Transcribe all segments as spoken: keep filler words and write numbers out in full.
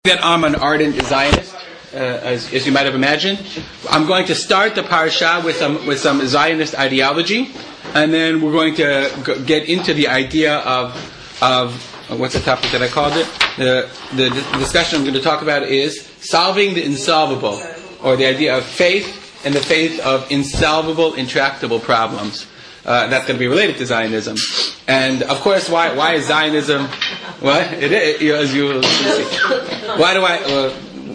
That I'm an ardent Zionist, uh, as, as you might have imagined. I'm going to start the parasha with some with some Zionist ideology, and then we're going to go, get into the idea of of uh, what's the topic that I called it? The the discussion I'm going to talk about is solving the insolvable, or the idea of faith and the faith of insolvable, intractable problems. Uh, that's going to be related to Zionism, and of course, why why is Zionism? What it is, you know, as you will see. Why do I? Uh,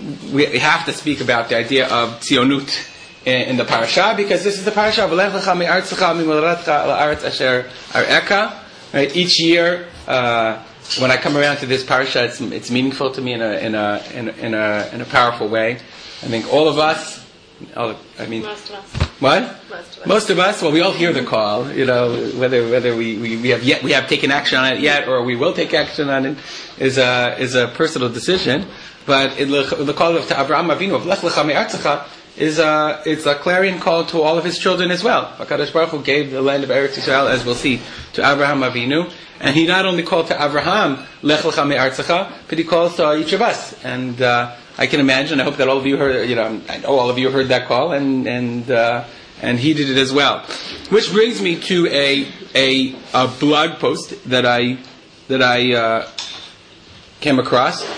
we have to speak about the idea of tzionut in, in the parasha, because this is the parasha of Lech Lecha Me'artzecha Mimoladtecha La'aretz Asher Ar'eka. Right, each year uh, when I come around to this parasha, it's it's meaningful to me in a in a in a in a, in a powerful way. I think all of us. All, I mean, most of us. What? Most of us. Most of us. Well, we all hear the call. You know, whether whether we, we, we have yet we have taken action on it yet, or we will take action on it, is a is a personal decision. But it, the call of to Avraham Avinu of Lech Lecha Me'artzecha is a it's a clarion call to all of his children as well. HaKadosh Baruch Hu gave the land of Eretz Yisrael, as we'll see, to Avraham Avinu, and he not only called to Avraham Lech Lecha Me'artzecha, but he calls to each of us. And uh, I can imagine. I hope that all of you heard. You know, I know all of you heard that call, and and uh, and he did it as well. Which brings me to a a, a blog post that I that I uh, came across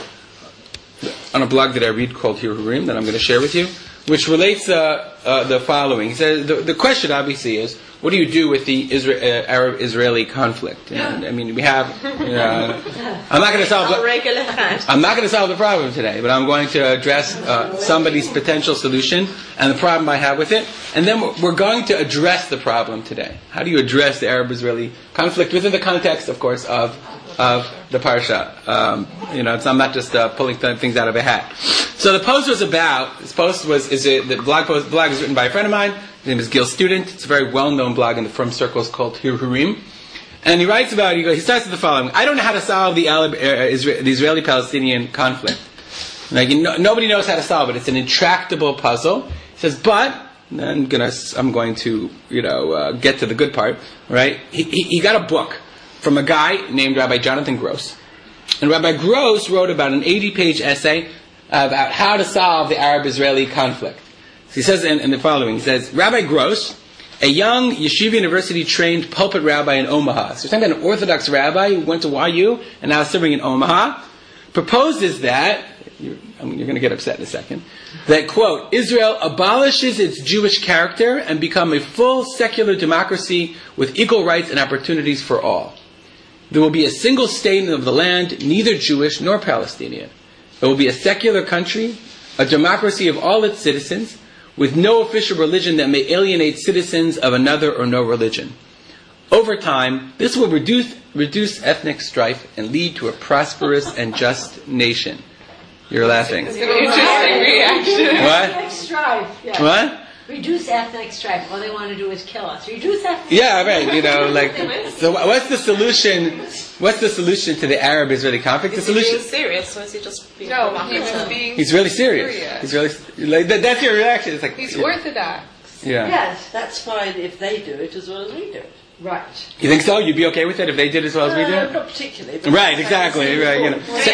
on a blog that I read called Hirurim that I'm going to share with you, which relates uh, uh, the following. He says the, the question obviously is, what do you do with the Isra- uh, Arab-Israeli conflict? And, I mean, we have. Uh, I'm not going to solve. The, I'm not going to solve the problem today, but I'm going to address uh, somebody's potential solution and the problem I have with it, and then we're going to address the problem today. How do you address the Arab-Israeli conflict within the context, of course, of of the parsha? Um, you know, it's, I'm not just uh, pulling th- things out of a hat. So the post was about. This post was is a, the blog post. Blog is written by a friend of mine. His name is Gil Student. It's a very well-known blog in the firm circles called Hirurim. And he writes about it, he, goes, he starts with the following. I don't know how to solve the, Arab, uh, Isra- the Israeli-Palestinian conflict. Like, you know, nobody knows how to solve it. It's an intractable puzzle. He says, but, I'm, gonna, I'm going to, you know, uh, get to the good part, right? He, he, he got a book from a guy named Rabbi Jonathan Gross. And Rabbi Gross wrote about an eighty-page essay about how to solve the Arab-Israeli conflict. So he says in, in the following, he says, Rabbi Gross, a young Yeshiva University-trained pulpit rabbi in Omaha, so we're talking about an Orthodox rabbi who went to Y U and now is serving in Omaha, proposes that, you're, I mean, you're going to get upset in a second, that, quote, Israel abolishes its Jewish character and become a full secular democracy with equal rights and opportunities for all. There will be a single state of the land, neither Jewish nor Palestinian. It will be a secular country, a democracy of all its citizens, with no official religion that may alienate citizens of another or no religion. Over time, this will reduce reduce ethnic strife and lead to a prosperous and just nation. You're laughing. It's an interesting reaction. What? Ethnic strife. Yeah. What? Reduce ethnic strife. All they want to do is kill us. Reduce ethnic Yeah, right. You know, like, so what's the solution? What's the solution to the Arab-Israeli conflict? Is the he solution. being serious, or is he just being No, provocative? he was being He's really serious. serious. He's really like that, that's your reaction. It's like He's yeah. Orthodox. Yeah. Yes, that's fine if they do it as well as we do it. Right. You think so? You'd be okay with it if they did as well as we Uh, did? not particularly. But Right, exactly. Right, you know. So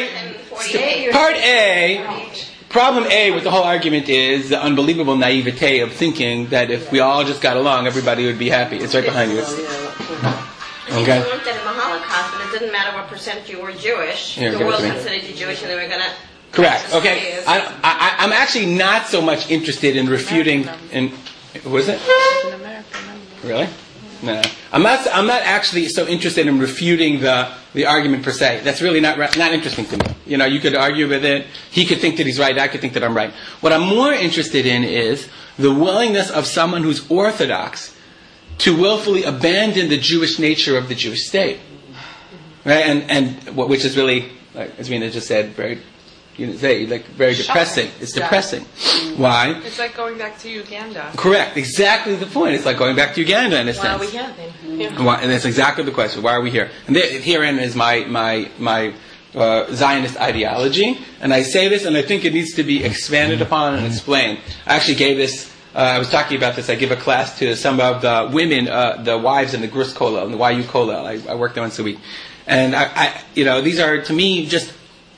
A, part A, problem A with the whole argument is the unbelievable naivete of thinking that if we all just got along, everybody would be happy. It's right behind you. Okay. They looked at in the Holocaust, and it didn't matter what percent you were Jewish. Here, the give it world to me. considered you Jewish, and they were going to. Correct. Okay. I, I, I'm actually not so much interested in refuting. In was it? An American number. Really? No. I'm not. I'm not actually so interested in refuting the the argument per se. That's really not not interesting to me. You know, you could argue with it. He could think that he's right. I could think that I'm right. What I'm more interested in is the willingness of someone who's Orthodox to willfully abandon the Jewish nature of the Jewish state, right? And and what, which is really, like, as Rina just said, very, you know, say, like very depressing. It's depressing. Why? It's like going back to Uganda. Correct. Exactly the point. It's like going back to Uganda in a Why are sense. we here then? Yeah. Why, and that's exactly the question. Why are we here? And there, herein is my my my uh, Zionist ideology. And I say this, and I think it needs to be expanded upon and explained. I actually gave this. Uh, I was talking about this. I give a class to some of the women, uh, the wives in the Grus Kollel, in the Y U Kollel. I, I work there once a week, and I, I, you know, these are to me just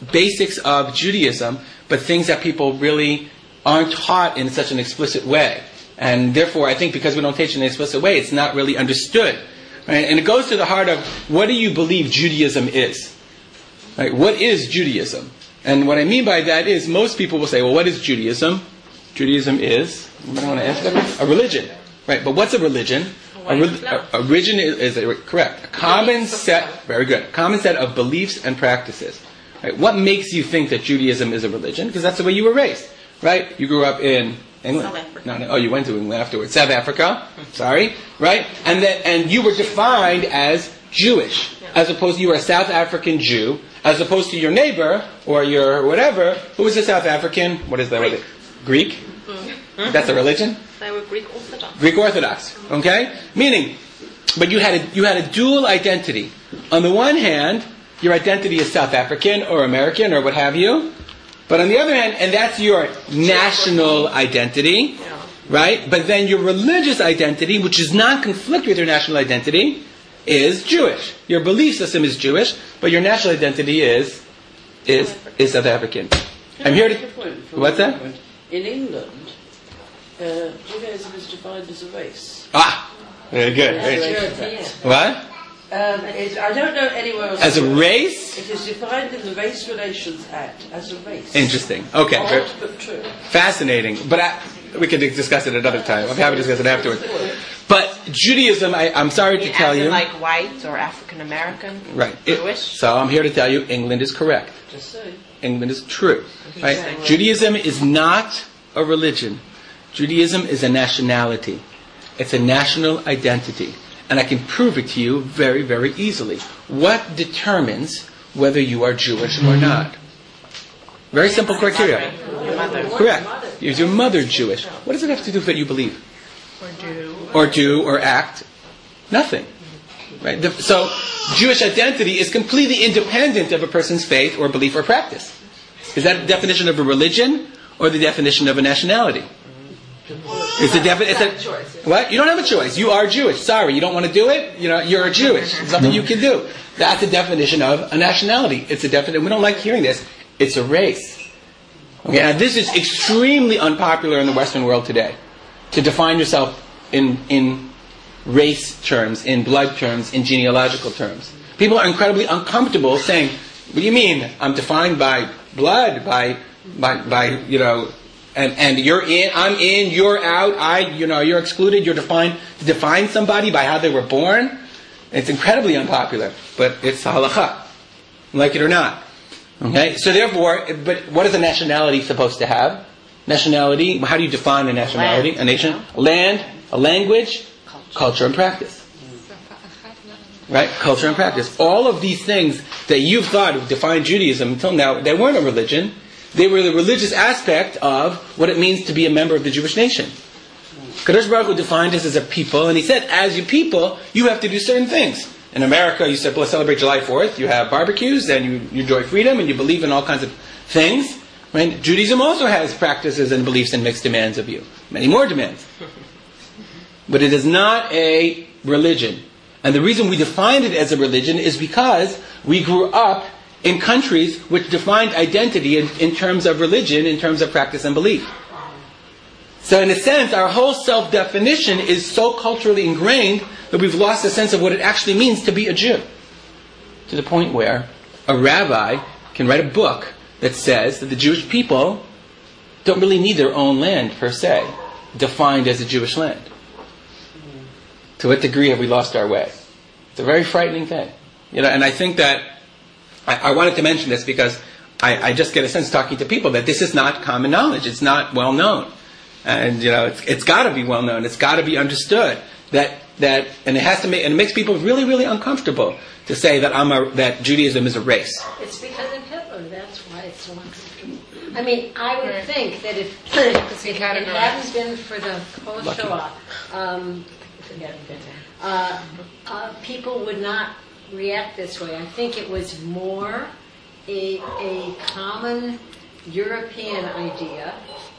basics of Judaism, but things that people really aren't taught in such an explicit way. And therefore, I think because we don't teach in an explicit way, it's not really understood. Right? And it goes to the heart of, what do you believe Judaism is? Right? What is Judaism? And what I mean by that is, most people will say, well, what is Judaism? Judaism is, I don't want to ask that, a religion. Right? But what's a religion? A, re- a, a religion is, is a, correct. A common set, very good, a common set of beliefs and practices. Right? What makes you think that Judaism is a religion? Because that's the way you were raised. Right? You grew up in England. South Africa. No, no. Oh, you went to England afterwards. South Africa. Sorry. Right? And then, and you were defined as Jewish, as opposed to you were a South African Jew, as opposed to your neighbor or your whatever, who was a South African. What is that? Greek. Greek? Mm-hmm. That's a religion? They were Greek Orthodox. Greek Orthodox. Okay? Meaning, but you had a, you had a dual identity. On the one hand, your identity is South African or American or what have you. But on the other hand, and that's your national identity, right? But then your religious identity, which does not conflict with your national identity, is Jewish. Your belief system is Jewish, but your national identity is is is South African. Can I'm I here make to. a point for What's a that? moment? In England, uh, Judaism is defined as a race. Ah, very good. As Very- a European. What? Um, it, I don't know anywhere else. As a race? It is defined in the Race Relations Act as a race. Interesting. Okay. very- Odd, but true. Fascinating. But I, we could discuss it another time. I'm happy to discuss it afterwards. But Judaism, I, I'm sorry to tell you. Like white or African American. Right. It- Jewish. so I'm here to tell you, England is correct. Just saying. England is true. Right? Judaism is not a religion. Judaism is a nationality. It's a national identity. And I can prove it to you very, very easily. What determines whether you are Jewish or not? Very simple criteria. Your mother. Correct. Is your mother Jewish? What does it have to do with what you believe? Or do. Or do or act? Nothing. Right? The- so, Jewish identity is completely independent of a person's faith or belief or practice. Is that the definition of a religion or the definition of a nationality? It's a defi- it's a, what? You don't have a choice. You are Jewish. Sorry, you don't want to do it? You know, you're a Jewish. There's nothing you can do. That's a definition of a nationality. It's a definition. We don't like hearing this. It's a race. Okay, now this is extremely unpopular in the Western world today. To define yourself in in race terms, in blood terms, in genealogical terms. People are incredibly uncomfortable saying, "What do you mean? I'm defined by blood, by by by you know." And and you're in, I'm in, you're out, I, you know, you're excluded, you're defined, to define somebody by how they were born. It's incredibly unpopular, but it's halakha. Like it or not. Okay? So therefore, but what is a nationality supposed to have? Nationality, how do you define a nationality? Land, a nation? you know? A land, a language, Culture. culture and practice. Right? Culture and practice. All of these things that you've thought have defined Judaism until now, they weren't a religion. They were the religious aspect of what it means to be a member of the Jewish nation. Kadosh Baruch Hu defined us as a people, and he said, as you people, you have to do certain things. In America, you said, let's celebrate July fourth, you have barbecues, and you, you enjoy freedom, and you believe in all kinds of things. Right? Judaism also has practices and beliefs and mixed demands of you. Many more demands. But it is not a religion. And the reason we defined it as a religion is because we grew up in countries which defined identity in, in terms of religion, in terms of practice and belief. So in a sense, our whole self-definition is so culturally ingrained that we've lost a sense of what it actually means to be a Jew. To the point where a rabbi can write a book that says that the Jewish people don't really need their own land, per se, defined as a Jewish land. To what degree have we lost our way? It's a very frightening thing. You know, and I think that I, I wanted to mention this because I, I just get a sense talking to people that this is not common knowledge. It's not well known. And, you know, it's, it's got to be well known. It's got to be understood. That, that, and it has to make, and it makes people really, really uncomfortable to say that I'm a, that Judaism is a race. It's because of Hitler. That's why it's so uncomfortable. I mean, I would Right. think that if, Because he if it categorized. hadn't been for the Kol Lucky. Shoah, um, forget it, uh, uh, people would not react this way. I think it was more a, a common European idea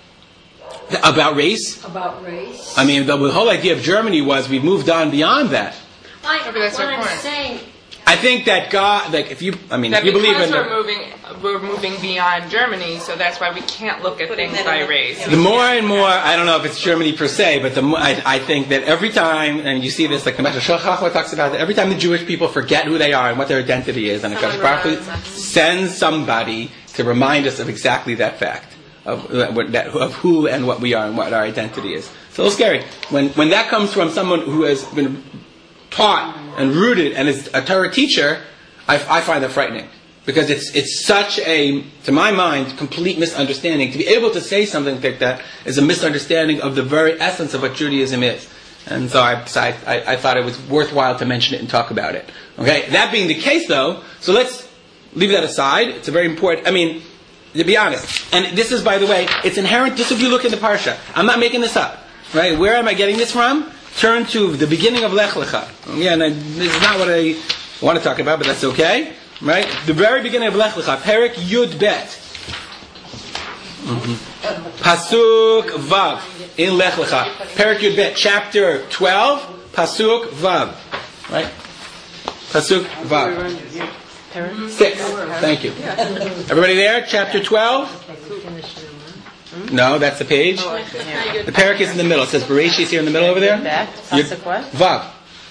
About race? about race. I mean, the whole idea of Germany was we've moved on beyond that. I, Maybe that's what our I'm point. saying, I think that God, like, if you, I mean, That if you believe because in we're the, moving, we're moving beyond Germany, so that's why we can't look at Putting things that by in the- race. the more and more, I don't know if it's Germany per se, but the more, I, I think that every time, and you see this, like the Meshach Chachma talks about it, every time the Jewish people forget who they are and what their identity is, and Someone Hakadosh Baruch Hu reminds us. sends somebody to remind us of exactly that fact, of, uh, what- that, of who and what we are and what our identity is. It's a little scary. When, when that comes from someone who has been taught and rooted and is a Torah teacher, I, I find that frightening. Because it's it's such a, to my mind, complete misunderstanding. To be able to say something like that is a misunderstanding of the very essence of what Judaism is. And so I, so I, I, I thought it was worthwhile to mention it and talk about it. Okay, that being the case though, so let's leave that aside. It's a very important, I mean, to be honest, and this is, by the way, it's inherent, just if you look in the Parsha. I'm not making this up. Right? Where am I getting this from? Turn to the beginning of Lech Lecha. Yeah, and I, this is not what I want to talk about, but that's okay. Right? The very beginning of Lech Lecha, Perek Yud Bet. Mm-hmm. Pasuk Vav in Lech Lecha. Perek Yud Bet, chapter twelve, Pasuk Vav. Right? Pasuk Vav. Six. Thank you. Everybody there? Chapter twelve? No, that's the page. The Perek is in the middle. It says Bereshit here in the middle over there. Pasuk what? Vav.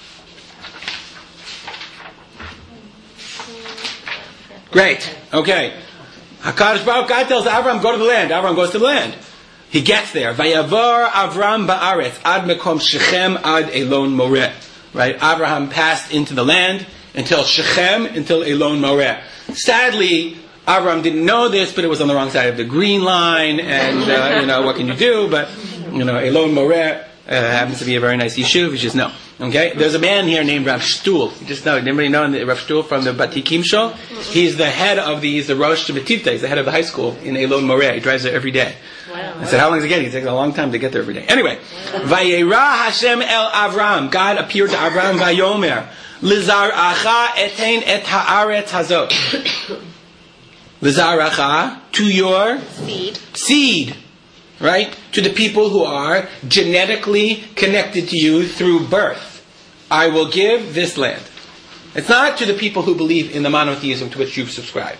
Great. Okay. HaKadosh Baruch God tells Avram, go to the land. Avram goes to the land. He gets there. Vayavar Avram ba'aretz ad mekom Shechem ad Elon Moreh. Right? Abraham passed into the land until Shechem, until Elon Moreh. Sadly, Avram didn't know this, but it was on the wrong side of the green line, and uh, you know, what can you do? But you know, Elon Moreh uh, happens to be a very nice yeshuv. You just know. Okay, there's a man here named Rav Shtul. You just know. Anybody know Rav Shtul from the Batikim show? He's the head of the. He's the Rosh Shabbatita. He's the head of the high school in Elon Moreh. He drives there every day. Wow. I said, how long does it get? It takes a long time to get there every day. Anyway, Vayera Hashem el Avram. God appeared to Avram. Vayomer Lizaracha etein et haaretz hazot. Lizaracha, to your Seed. seed, right? To the people who are genetically connected to you through birth. I will give this land. It's not to the people who believe in the monotheism to which you subscribe.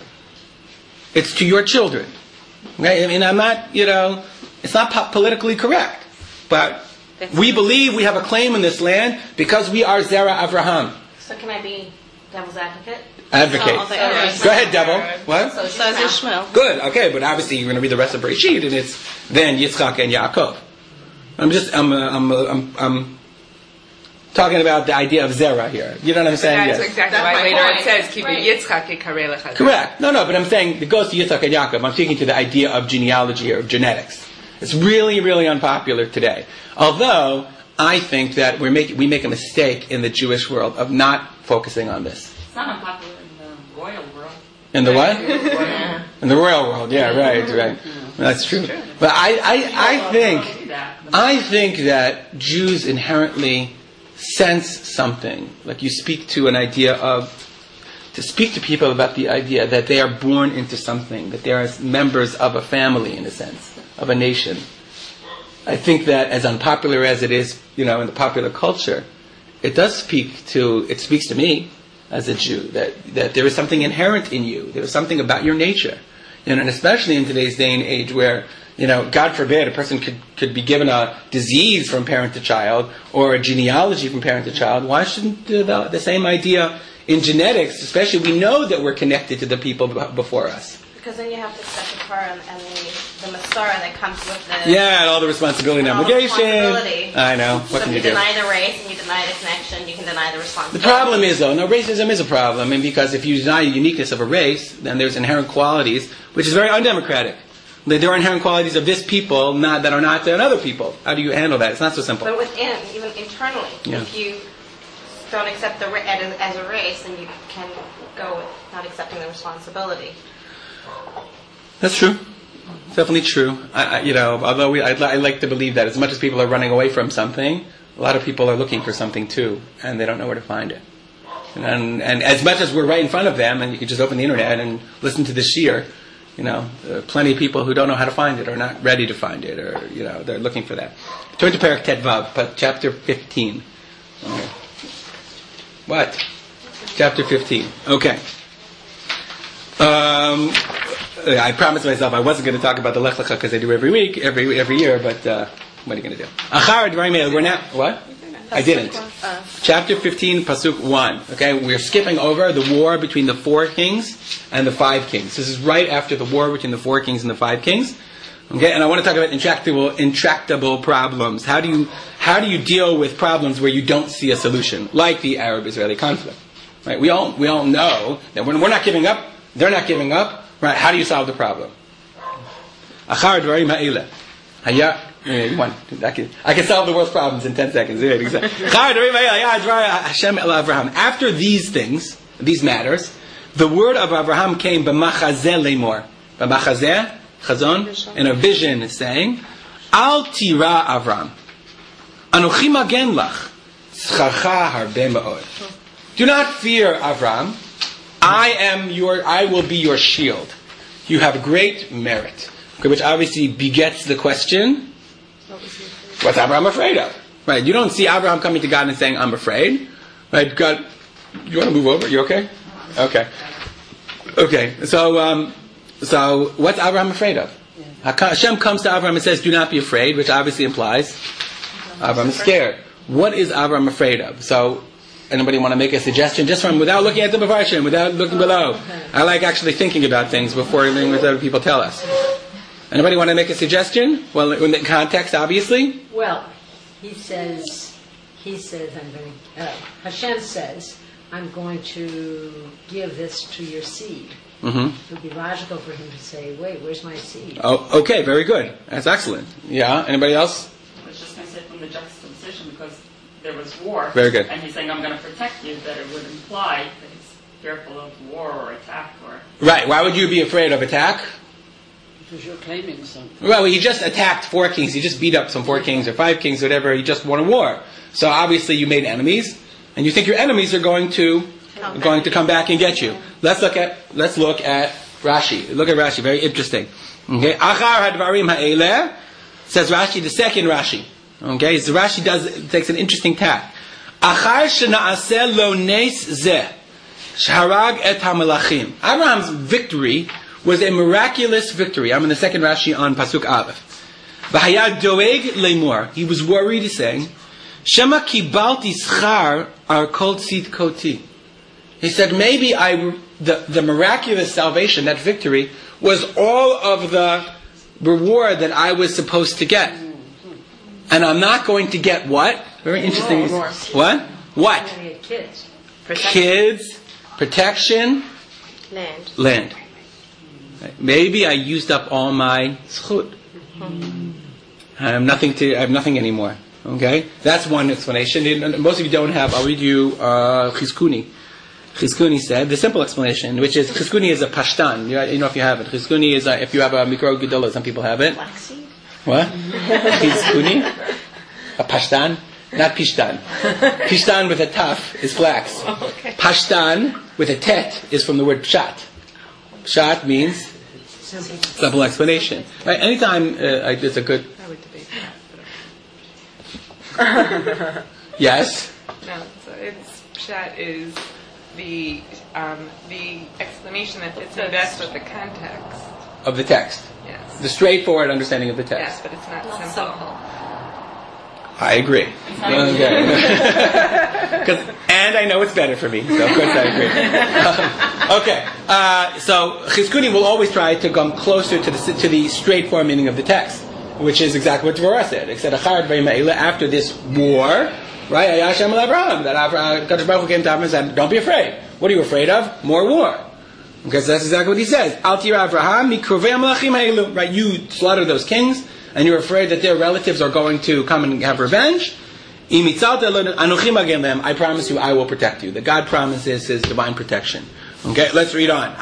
It's to your children. Okay? I mean, I'm not, you know, it's not po- politically correct. But we believe we have a claim in this land because we are Zera Avraham. So can I be devil's advocate? Advocate. So I'll say, okay. Go ahead, devil. What? So says Ishmael. Good, okay, but obviously you're going to read the rest of Bereshit, and it's then Yitzchak and Yaakov. I'm just, I'm, uh, I'm, uh, I'm, I'm talking about the idea of Zerah here. You know what I'm saying? That's Yes. exactly That's why my later point. it says, keep Right. Yitzchak yikareh lecha. Correct. No, no, but I'm saying it goes to Yitzchak and Yaakov. I'm speaking to the idea of genealogy or of genetics. It's really, really unpopular today. Although I think that we make we make a mistake in the Jewish world of not focusing on this. It's not unpopular in the royal world. In the what? Yeah. In the royal world, yeah, right, right. That's true. But I, I, I think, I think that Jews inherently sense something. Like you speak to an idea of, to speak to people about the idea that they are born into something, that they are members of a family, in a sense, of a nation. I think that as unpopular as it is, you know, in the popular culture, it does speak to, it speaks to me as a Jew, that, that there is something inherent in you. There is something about your nature. You know, and especially in today's day and age where, you know, God forbid, a person could, could be given a disease from parent to child or a genealogy from parent to child. Why shouldn't the, the, the same idea in genetics, especially we know that we're connected to the people b- before us? Because then you have to accept the Torah and, and the, the Masorah that comes with the... Yeah, and all the responsibility and all the obligation. responsibility. I know. What so can if you you do? deny the race and you deny the connection, you can deny the The responsibility. problem is, though, no, racism is a problem, and because if you deny the uniqueness of a race, then there's inherent qualities, which is very undemocratic. There are inherent qualities of this people not, that are not in other people. How do you handle that? It's not so simple. But within, even internally, Yeah. if you don't accept the ra- as, as a race, then you can go with not accepting the responsibility. That's true. It's definitely true. I, I, you know, although we, I'd, li- I like to believe that as much as people are running away from something, a lot of people are looking for something too, and they don't know where to find it. And, and as much as we're right in front of them, and you can just open the internet and listen to the shiur, you know, there are plenty of people who don't know how to find it, or not ready to find it, or, you know, they're looking for that. Turn to Perek Tet Vav, chapter fifteen. Okay. What? Chapter fifteen. Okay. Um, I promised myself I wasn't going to talk about the Lech Lecha because I do every week, every every year, but uh, what are you going to do? Achar Dvarim Eila. We're now, what? I didn't. Chapter fifteen, Pasuk one. Okay, we're skipping over the war between the four kings and the five kings. This is right after the war between the four kings and the five kings. Okay, and I want to talk about intractable, intractable problems. How do you how do you deal with problems where you don't see a solution, like the Arab-Israeli conflict? Right? We all we all know that when we're not giving up, they're not giving up. Right? How do you solve the problem? Achar Dvarim Ha'ila. Haya. One. I can, I can solve the world's problems in ten seconds. After these things, these matters, the word of Abraham came b'machazeh lemor. B'machazeh, chazon, in a vision, saying, Al tira Avram, anochi magen lach, tzcharcha harbe ma'od. Do not fear, Avram. I am your. I will be your shield. You have great merit, which obviously begets the question. What's Abraham afraid of? Right? You don't see Abraham coming to God and saying, "I'm afraid." Right? God, you want to move over? You okay? Okay. Okay. So, um, so what's Abraham afraid of? Hashem comes to Abraham and says, "Do not be afraid," which obviously implies Abraham is scared. What is Abraham afraid of? So, anybody want to make a suggestion just from without looking at the Mefarshim, without looking below? I like actually thinking about things before letting other people tell us. Anybody want to make a suggestion? Well, in the context, obviously. Well, he says, he says, I'm going to, uh, Hashem says, I'm going to give this to your seed. Mm-hmm. It would be logical for him to say, wait, where's my seed? Oh, okay, very good. That's excellent. Yeah, anybody else? I was just going to say from the juxtaposition, because there was war. Very good. And he's saying, I'm going to protect you, that it would imply that he's fearful of war or attack or... Right, why would you be afraid of attack? Because you're claiming something. Well, he just attacked four kings. He just beat up some four kings or five kings, whatever. He just won a war. So obviously you made enemies, and you think your enemies are going to Come going back. to come back and get you. Let's look at let's look at Rashi. Look at Rashi. Very interesting. Okay, Achar hadvarim ha'eleh, says Rashi, the second Rashi. Okay, so Rashi does takes an interesting tack. Achar shena'aseh lo nes zeh sharag et hamelachim. Abraham's victory was a miraculous victory. I'm in the second Rashi on Pasuk Aleph. V'haya doeg lemor. He was worried, saying, Shema kibalti schar ar kol tzit koti. He said, maybe I, the, the miraculous salvation, that victory, was all of the reward that I was supposed to get. And I'm not going to get what? Very interesting. More. What? What? I'm going to get kids. Kids, protection, Land. land. Maybe I used up all my zchut. I have nothing to. I have nothing anymore. Okay, that's one explanation. Most of you don't have. I'll read you uh, Chizkuni. Chizkuni said the simple explanation, which is Chizkuni is a pashtan. You, you know if you have it. Chizkuni is a, if you have a mikro gedola. Some people have it. Flaxseed. What? Chizkuni? A pashtan? Not pishtan. Pishtan with a taf is flax. Okay. Pashtan with a tet is from the word pshat. Pshat means simple explanation. Right? Anytime uh, I, there's a good. I would debate that. Yes. No, so it's pshat is the um, the explanation that fits in best with the context. Of the text. Yes. The straightforward understanding of the text. Yes, but it's not Not simple. simple. I agree. Okay. 'Cause- and I know it's better for me, so of course I agree. Um, okay. Uh, so Chizkuni will always try to come closer to the to the straightforward meaning of the text, which is exactly what Dvorah said. It said, "Achar dvarim ha'eleh," after this war, right? Hayashem el Abraham. That Abraham, Kadosh Baruch Hu came to Abraham and said, "Don't be afraid. What are you afraid of? More war." Because that's exactly what he says. Al tira Abraham mikrovei hamelachim ha'elu. Right? You slaughter those kings, and you're afraid that their relatives are going to come and have revenge. I promise you, I will protect you. The God promises His divine protection. Okay, let's read on.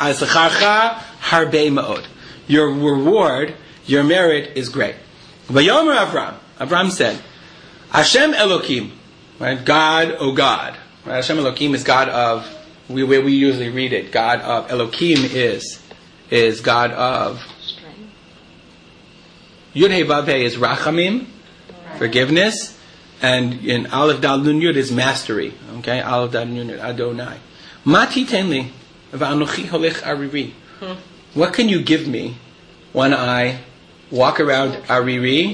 Your reward, your merit is great. Vayomer Avram. Avram said, Hashem Elokim. Right? God, O God. Right? Hashem Elokim is God of, we, we, we usually read it, God of, Elokim is, is God of, Yud He Vav He is Rachamim, forgiveness, and in Aleph Dal Nun Yud is mastery. Okay, Aleph Dal Nun Yud, Adonai. Mati tenli va'anochi holech ariri. What can you give me when I walk around ariri?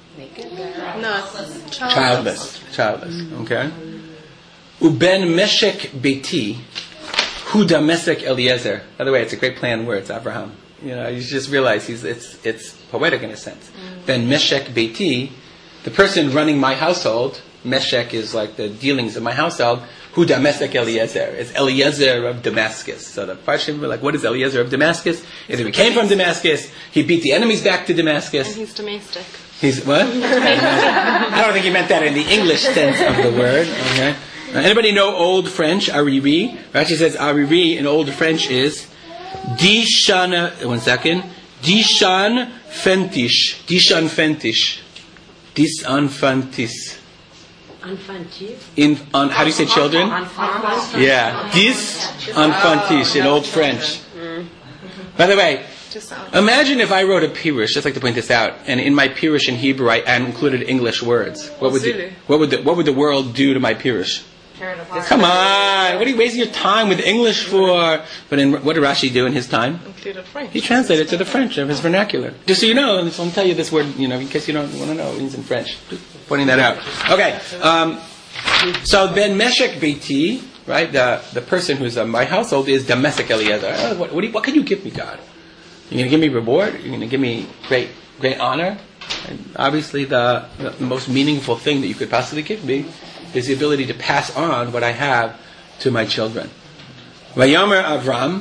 No, it's Childless. Childless. Okay. Uben meshek beti huda mesek Eliezer. By the way, it's a great play on words, Abraham. You know, you just realize he's it's it's poetic in a sense. Ben meshek beti, the person running my household. Meshek is like the dealings of my household. Huda mesek Eliezer. It's Eliezer of Damascus. So the question, we're like, what is Eliezer of Damascus? Either he came from Damascus, he beat the enemies back to Damascus. And he's domestic. He's what? I don't think he meant that in the English sense of the word. Okay. Uh, anybody know Old French? Ariri. Rashi says Ariri in Old French is Dishan. One second. Dishan fentish. Dishan fentish. Disanfantis. Infantil. In on how do you say children? Yeah. Disanfantis in Old French. By the way, imagine if I wrote a pirush. Just like to point this out, and in my pirush in Hebrew I included English words. What would the, what would the, what would the world do to my pirush? Come on, what are you wasting your time with English for? But in, what did Rashi do in his time? He translated to the French of his vernacular. Just so you know, and so I'll tell you this word, you know, in case you don't want to know, it means in French. Just pointing that out. Okay, um, so Ben Meshek Beiti, right? The the person who's in my household is Damasek Eliezer. Uh, What, what, do you, what can you give me, God? You're going to give me reward? You're going to give me great great honor? And obviously, the, the most meaningful thing that you could possibly give me is the ability to pass on what I have to my children. Vayomer Avram.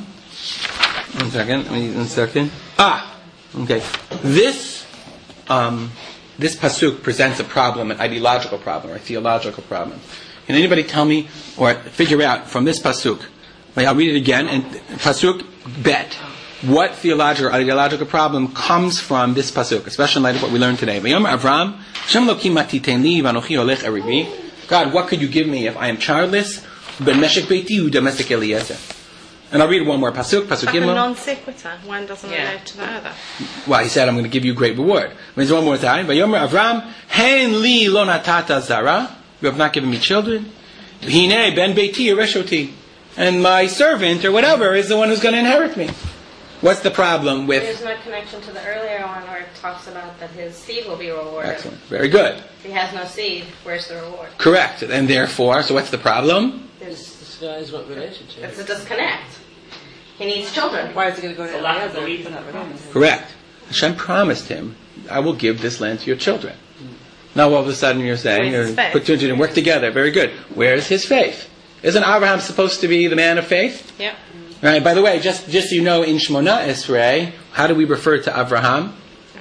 One second. One second. Ah, okay. This um, this pasuk presents a problem, an ideological problem, or a theological problem. Can anybody tell me or figure out from this pasuk? I'll read it again. And pasuk bet. What theological or ideological problem comes from this pasuk, especially in light of what we learned today? Vayomer Avram. Shem Lokim matiten li v'anochi olech arivi. God, what could you give me if I am childless? Ben meshek beiti hu domestic Eliezer. And I'll read one more pasuk. Pasuk Like a Gimel. non sequitur. One doesn't Yeah. relate to the other. Well, he said, I'm going to give you great reward. There's one more time. Vayomer Avram, Hen li lo natata zara. You have not given me children. Hine ben beiti yereshoti. And my servant, or whatever, is the one who's going to inherit me. What's the problem with... There's no connection to the earlier one where it talks about that his seed will be rewarded. Excellent. Very good. If he has no seed, where's the reward? Correct. And therefore, so what's the problem? There's, This guy is not related to it's him. a disconnect. He needs children. Why is he going to go to a lack of Eliezer? belief in Not the promise. Correct. Hashem promised him, I will give this land to your children. Now all of a sudden you're saying, Where's his or faith? put two and two and work together. Very good. Where's his faith? Isn't Abraham supposed to be the man of faith? Yep. Right. By the way, just, just so you know, in Shmona Esrei, how do we refer to Abraham?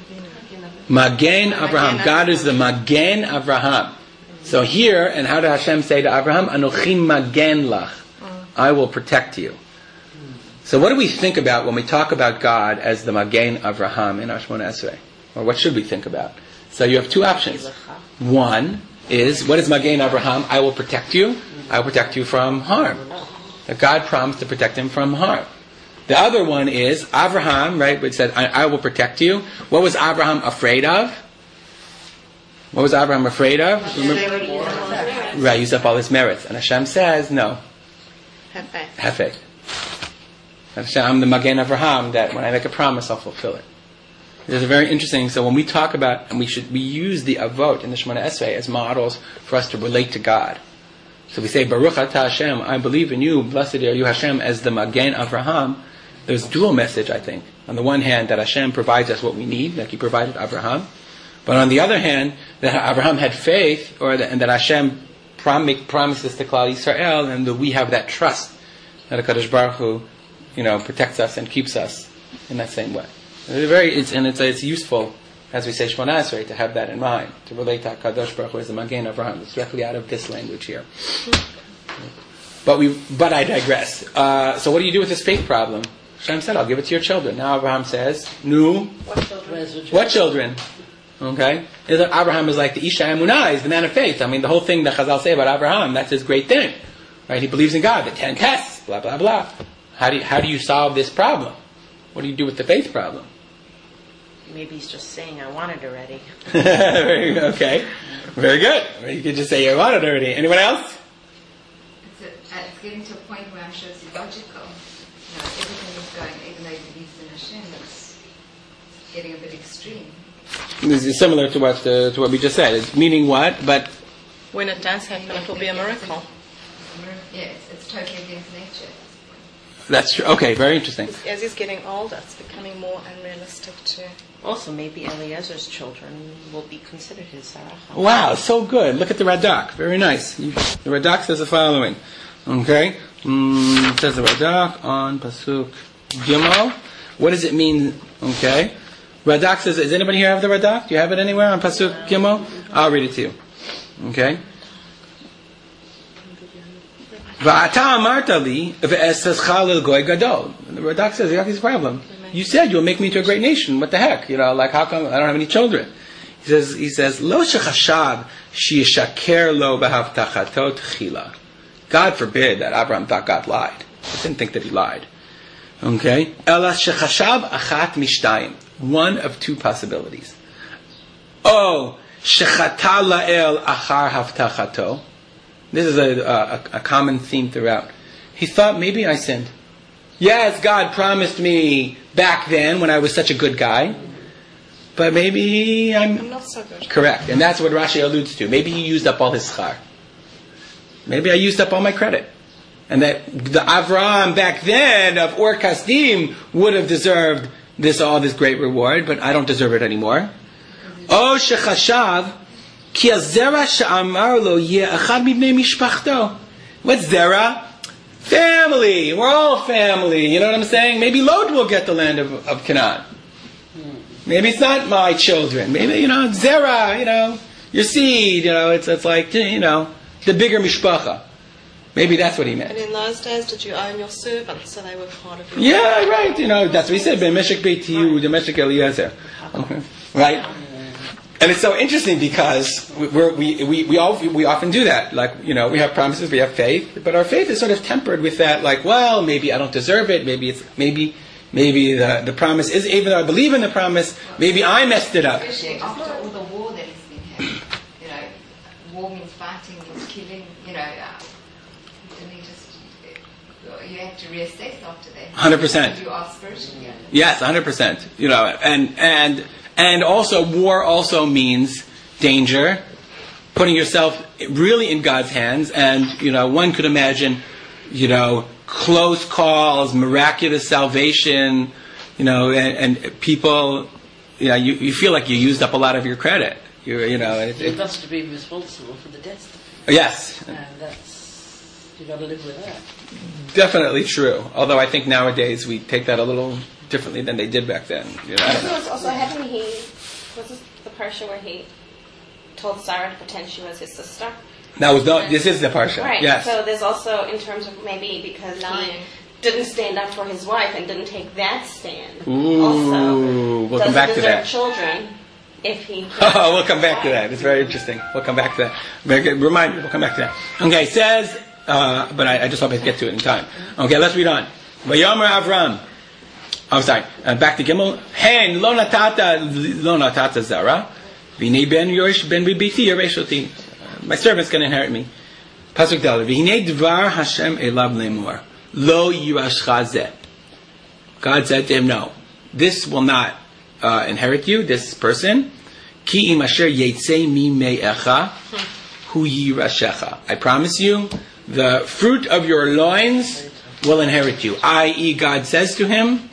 Magen Abraham. God is the Magen Abraham. So here, and how did Hashem say to Abraham? Anochim Magen Lach. I will protect you. So what do we think about when we talk about God as the Magen Avraham in our Shmona Esrei? Or what should we think about? So you have two options. One is, what is Magen Avraham? I will protect you. I will protect you from harm. That God promised to protect him from harm. The other one is, Avraham, right, which said, I, I will protect you. What was Abraham afraid of? What was Abraham afraid of? Remember? Right, use up all his merits. And Hashem says, no, Have faith. have faith. Hashem, I'm the Magen Avraham, that when I make a promise, I'll fulfill it. This is very interesting. So when we talk about, and we should, we use the Avot in the Shemona Esrei as models for us to relate to God. So we say, Baruch Atah Hashem, I believe in you, blessed are you Hashem, as the Magen Avraham. There's a dual message, I think. On the one hand, that Hashem provides us what we need, like He provided Avraham. But on the other hand, that Avraham had faith, or that, and that Hashem prom- promises to Klal Yisrael, and that we have that trust that HaKadosh Baruch Hu, you know, protects us and keeps us in that same way. It's very, it's, and it's, it's useful, as we say Shemona Esrei, to have that in mind, to relate to HaKadosh Baruch Hu as the Magen Avraham. It's directly out of this language here. But we, but I digress. Uh, so what do you do with this faith problem? Hashem said, I'll give it to your children. Now Abraham says, no. What children? What children? Okay? Abraham is like the Isha Emunah, he's the man of faith. I mean, the whole thing that Chazal say about Abraham, that's his great thing. Right? He believes in God, the ten tests, blah, blah, blah. How do you, how do you solve this problem? What do you do with the faith problem? Maybe he's just saying, I want it already. Very good. Okay. Very good. Or you could just say you want it already. Anyone else? It's, a, uh, it's getting to a point where I'm shows you logical. You know, everything is going, even though he believes in Hashem, it's getting a bit extreme. This is similar to what uh, to what we just said. It's meaning what, but When it does happen, it will be a miracle. Yeah, it's, it's totally against nature. that's true. Okay, very interesting. As he's getting older, it's becoming more unrealistic too. Also, maybe Eliezer's children will be considered his Zaracha. Wow, so good. Look at the Radak. Very nice. You, the Radak says the following. Okay? Mm, it says the Radak on Pasuk Gimel. What does it mean? Okay? Radak says, does anybody here have the Radak? Do you have it anywhere on Pasuk Gimel? I'll read it to you. Okay? Va'ata amarta li ve'esescha lil goy gadol. The Radak says, you have this problem. You said you'll make me into a great nation. What the heck? You know, like how come I don't have any children? He says, he says, Lo shechashav she'yishaker lo b'havtachato tchila. God forbid that Abraham thought God lied. He didn't think that he lied. Okay? Ela shechashav achat mishtayim. One of two possibilities. Oh, shechata la'el achar havtachato. This is a, a, a common theme throughout. He thought, maybe I sinned. Yes, God promised me back then when I was such a good guy, but maybe I'm, I'm not so good. Correct, and that's what Rashi alludes to. Maybe he used up all his schar. Maybe I used up all my credit, and that the Avraham back then of Ur Kasdim would have deserved this all this great reward, but I don't deserve it anymore. Oh shechashav ki azera she'amar lo yeh echad mibnei mishpachto. What's zera? Family. We're all family. You know what I'm saying? Maybe Lot will get the land of, of Canaan. Maybe it's not my children. Maybe, you know, Zerah, you know, your seed, you know, it's it's like, you know, the bigger mishpacha. Maybe that's what he meant. And in those days, did you own your servants so they were part of your Yeah, right. You know, that's what he said. B'meshek beitiyu, b'meshek Eliezer. Okay. Right? And it's so interesting because we're, we we we all we often do that. Like, you know, we have promises, we have faith, but our faith is sort of tempered with that. Like, well, maybe I don't deserve it. Maybe it's maybe maybe the the promise is, even though I believe in the promise, maybe I messed it up. Especially after all the war that has been having. You know, war means fighting, means killing. You know, uh, didn't he just? You have to reassess after that. Hundred percent. You are spiritually. Yes, hundred percent. You know, and and. And also, war also means danger, putting yourself really in God's hands. And, you know, one could imagine, you know, close calls, miraculous salvation, you know, and, and people, you know, you, you feel like you used up a lot of your credit. You, you know, it, You're it, thus to be responsible for the death. yes. And that's, you've got to live with that. Definitely true. Although I think nowadays we take that a little differently than they did back then. You know, I don't He know. was also, hadn't he, was this the parsha where he told Sarah to pretend she was his sister? That was no. This is the parsha. Right. Yes. So there's also, in terms of maybe because he didn't stand up for his wife and didn't take that stand. Ooh, also, we'll come back to deserve that. children if he. Oh, we'll come back to that. It's very interesting. We'll come back to that. Very good. Remind me. We'll come back to that. Okay. It says, uh, but I, I just hope I get to it in time. Okay. Let's read on. Vayomer Avram. I'm oh, sorry. Uh, back to Gimel. Hen lo natata lo natata zara. V'nei ben yorish ben bibiti yoresh oti. My servant's going to inherit me. Pasuk Dalet. V'nei dvar Hashem elav lemor. Lo yirashcha zeh. God said to him, no, this will not uh, inherit you, this person. Ki im asher yetzei mi me'echa hu yirashecha. I promise you, the fruit of your loins will inherit you. that is, God says to him,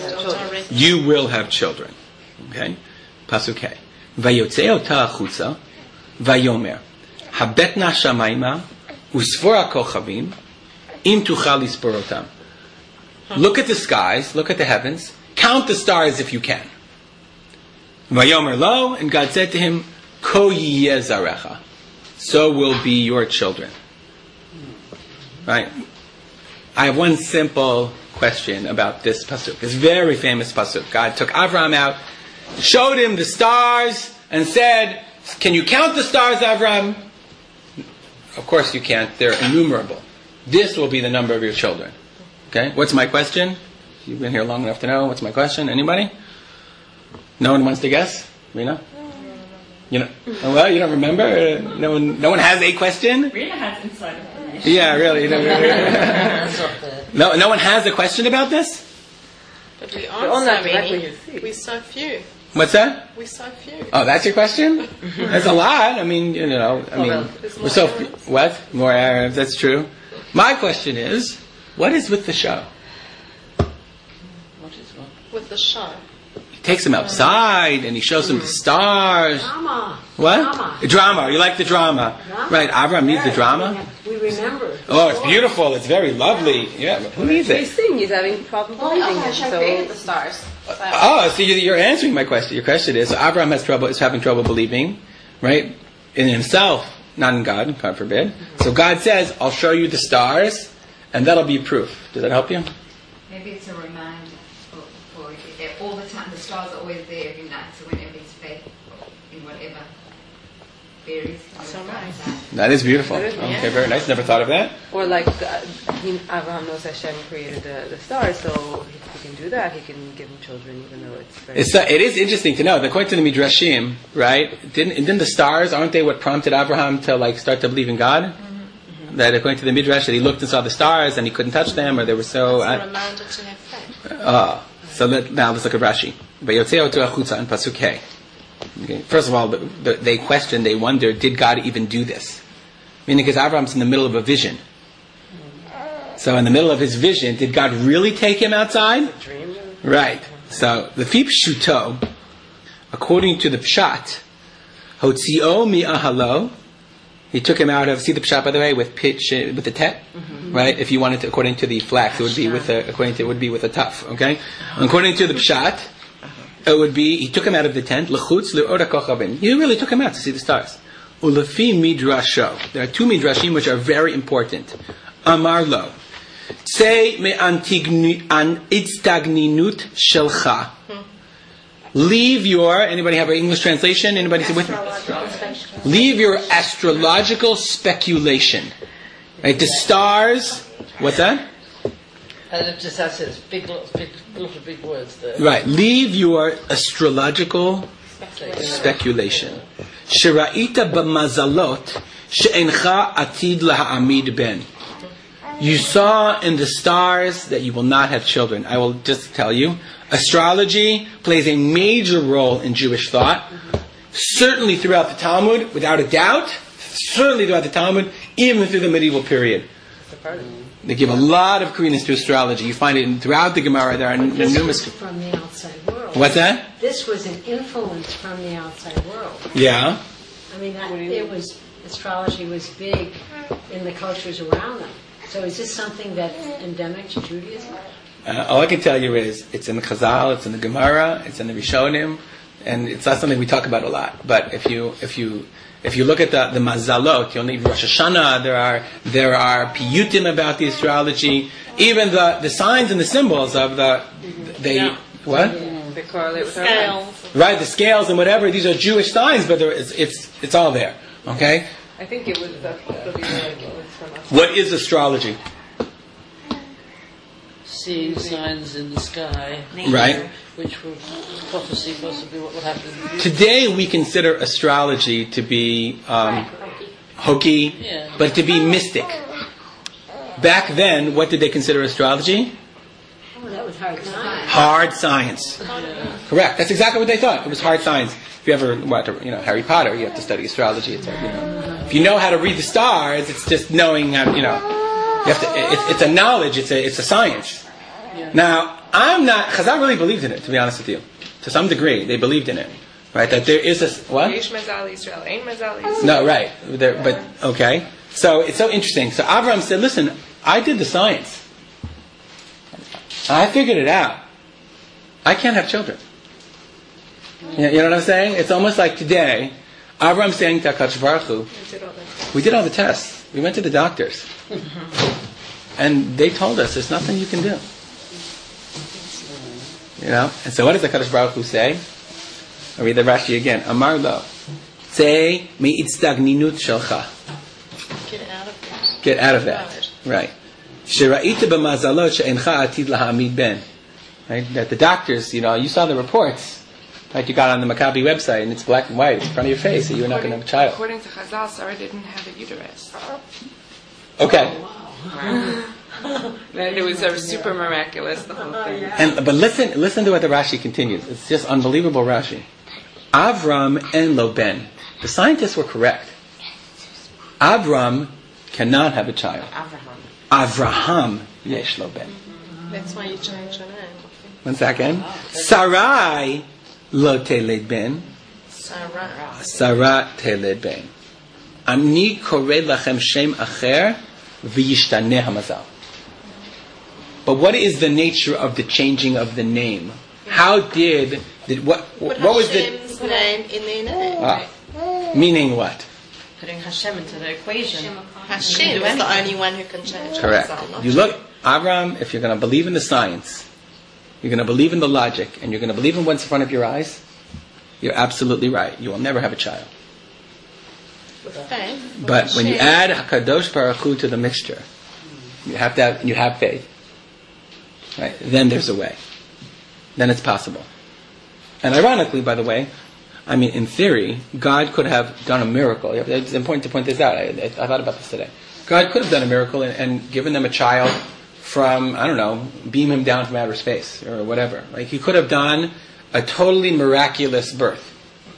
you will have children. Okay? Pasuk Hey. Vayotzei ota achutza, vayomer, habetna shamayma, usfor hakochavim, im tuchal lispor otam. Look at the skies, look at the heavens, count the stars if you can. Vayomer lo, and God said to him, ko yiyeh zarecha, so will be your children. Right? I have one simple question about this pasuk. This very famous pasuk. God took Avraham out, showed him the stars, and said, can you count the stars, Avraham? Of course you can't. They're innumerable. This will be the number of your children. Okay? What's my question? You've been here long enough to know. What's my question? Anybody? No one wants to guess? Rena? You know? Well, you don't remember? Uh, no one. No one has a question. Rena has inside information. Yeah, really. No, That's not fair. no, no one has a question about this? But we They're all aren't not so directly many. his seat. We're so few. What's that? We're so few. Oh, that's your question? That's a lot. I mean, you know, I mean, well, there's we're more so Arabs. what? More Arabs. That's true. My question is, what is with the show? What is what? With the show. He takes them outside and he shows them the stars. Drama. What? Drama. Drama. You like the drama, Drama. right? Avram needs the Yeah, drama. We remember. Oh, it's beautiful. It's very lovely. Yeah, but who needs He's it? saying he's having trouble Well, believing also it. Hashem created So the stars. So- Oh, so you- you're answering my question. Your question is, so Abraham has trouble, is having trouble believing, right? In himself, not in God, God forbid. So God says, I'll show you the stars, and that'll be proof. Does that help you? Maybe it's a reminder for, for that all the time. The stars are always there every night. So whenever his faith in whatever varies, So it's nice. outside. That is beautiful. That is nice. Okay, very nice. Never thought of that. Or like uh, he, Abraham knows Hashem created the, the stars, so he, he can do that. He can give him children, even though it's very. It's, uh, it is interesting to know that according to the Midrashim, right? Didn't, didn't the stars, aren't they what prompted Abraham to like start to believe in God? Mm-hmm. That according to the Midrash, that he looked and saw the stars and he couldn't touch them, or they were so. It's a Uh, reminder to have faith. uh, so let, now let's look at Rashi. Vayotzeo to achutza in pasuk Hey. Okay. First of all, the, the, they question, they wonder, did God even do this? Meaning, because Abraham's in the middle of a vision. So, in the middle of his vision, did God really take him outside? Dream. Right. So, the Fi Pshuto, according to the Pshat, Hotzio mi ahalo, he took him out of, see the Pshat by the way, with pitch, uh, with the tet? Mm-hmm. Right? If you wanted to, according to the flax, it would be with a, according to, it would be with a tuff, okay? According to the Pshat, it would be, he took him out of the tent, l'chutz le'ora kochavim. He really took him out to see the stars. Ulefi midrasho. There are two midrashim which are very important. Amar lo. Say me an itztagninut shelcha. Leave your, anybody have an English translation? Anybody say with me? Leave your astrological speculation. Right? The stars, what's that? And it just has its big, lot- big, lot of big words there. Right. Leave your astrological speculation. Shira'ita b'mazalot she'encha atid laha'amid ben. You saw in the stars that you will not have children. I will just tell you, astrology plays a major role in Jewish thought. Certainly throughout the Talmud, without a doubt. Certainly throughout the Talmud, even through the medieval period. They give a lot of credence to astrology. You find it in, throughout the Gemara. There are n- This numerous. was from the outside world. What's that? This was an influence from the outside world. Yeah. I mean, that, it was astrology was big in the cultures around them. So is this something that's endemic to Judaism? Uh, all I can tell you is it's in the Chazal, it's in the Gemara, it's in the Rishonim, and it's not something we talk about a lot. But if you if you if you look at the, the Mazalot, you'll need Rosh Hashanah. There are there are piyutim about the astrology. Even the, the signs and the symbols of the they Yeah. what They correlate with our lives. Scales. right the scales and whatever. These are Jewish signs, but there, it's it's it's all there. Okay. I think it was the, the influence from us. What is astrology? Seeing signs in the sky, Right. which will prophecy possibly what will happen in the future. Today we consider astrology to be um, hokey, Yeah. but to be mystic. Back then, what did they consider astrology? Oh, that was hard science. Hard science. Correct. That's exactly what they thought. It was hard science. If you ever watch, you know, Harry Potter, you have to study astrology. It's like, you know, if you know how to read the stars, it's just knowing how, you know, you have to. It's, it's a knowledge. It's a it's a science. Now, I'm not, Chazal really believed in it, to be honest with you. To some degree, they believed in it. Right? That there is a, what? Yesh Mazal Israel, Ein Mazal Israel. No, right. There, but, okay. So, it's so interesting. So, Abraham said, listen, I did the science. I figured it out. I can't have children. You you know what I'm saying? It's almost like today, Abraham's saying to HaKadosh Baruch Hu, we did all the tests. We went to the doctors. And they told us there's nothing you can do. You know? And so what does the HaKadosh Baruch Hu say? I'll read the Rashi again. Amar lo. Say, mi itztagninut shelcha. Get out of it. Get out of that. Right. Shira'ita b'mazalot she'encha atid lahamid ben. Right? That the doctors, you know, you saw the reports. Like you got on the Maccabi website and it's black and white in front of your face that you were not going to have a child. According to Chazal, Sarah didn't have a uterus. Okay. Then it was sort of super miraculous, the whole thing. And but listen, listen to what the Rashi continues. It's just unbelievable, Rashi. Avram en lo ben. The scientists were correct. Avram cannot have a child. Avraham yesh lo ben. That's why you change your name. One second. Sarai lo teled ben. Sarah. Sarah teled ben. Ani koreh lachem shem acher v'yishtaneh hamazal. But what is the nature of the changing of the name? How did, did what, Put what was the... Hashem's name in their name. Ah, meaning what? Putting Hashem into the equation. Hashem Hashem is the only one who can change. Correct. Mazal, not You look, Avram, if you're going to believe in the science, you're going to believe in the logic, and you're going to believe in what's in front of your eyes, you're absolutely right. You will never have a child. faith. But when you add Hakadosh Baruch Hu to the mixture, you have to have, you have faith. Right? Then there's a way. Then it's possible. And ironically, by the way, I mean, in theory, God could have done a miracle. It's important to point this out. I, I, I thought about this today. God could have done a miracle and, and given them a child from, I don't know, beam him down from outer space or whatever. Like, he could have done a totally miraculous birth.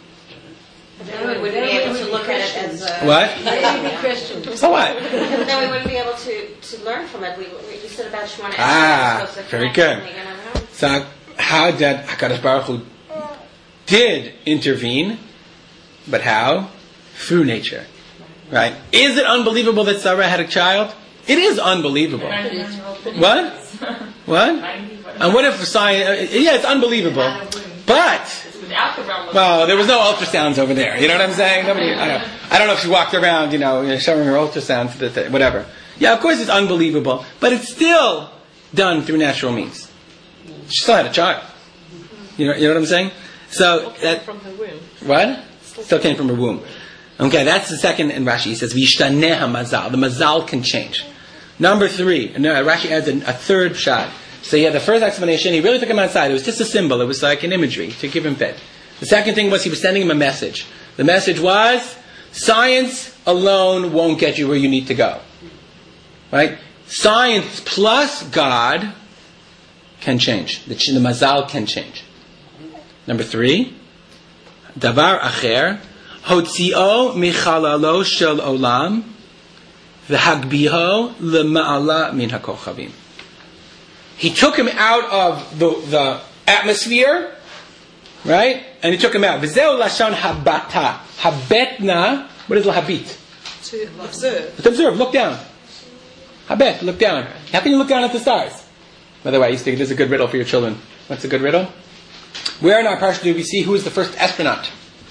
Then we wouldn't be able to look at it as a... What? Christian. So what? Then we wouldn't be able to, to learn from it. We, we said about Shemona Esrei. Ah, we're supposed to very connect good. and we don't know. So how did HaKadosh Baruch Hu did intervene, but how? Through nature. Right? Is it unbelievable that Sarah had a child? It is unbelievable. What? What? And what if science... Yeah, it's unbelievable. But... Well, there was no ultrasounds over there. You know what I'm saying? Nobody, I, don't, I don't know if she walked around, you know, showing her ultrasounds, that- that- whatever. Yeah, of course it's unbelievable, but it's still done through natural means. She still had a child. You know, you know what I'm saying? So that From her womb. what? Still came from her womb. Okay, that's the second in Rashi. He says, "V'yishtaneh hamazal." The mazal can change. Number three, and uh, Rashi adds a, a third shot. So he had the first explanation. He really took him outside. It was just a symbol. It was like an imagery to give him faith. The second thing was he was sending him a message. The message was, science alone won't get you where you need to go. Right? Science plus God can change. The, the mazal can change. Number three, davar acher, hotzio michalalo shel olam, v'hagbiho lema'ala min hakochavim. He took him out of the, the atmosphere, right? And he took him out. V'zeu lashon habata. Habetna. What is lahabit? To observe. To observe. Look down. Habet. Look down. How can you look down at the stars? By the way, I used to think this is a good riddle for your children. What's a good riddle? Where in our parsha do we see who is the first astronaut?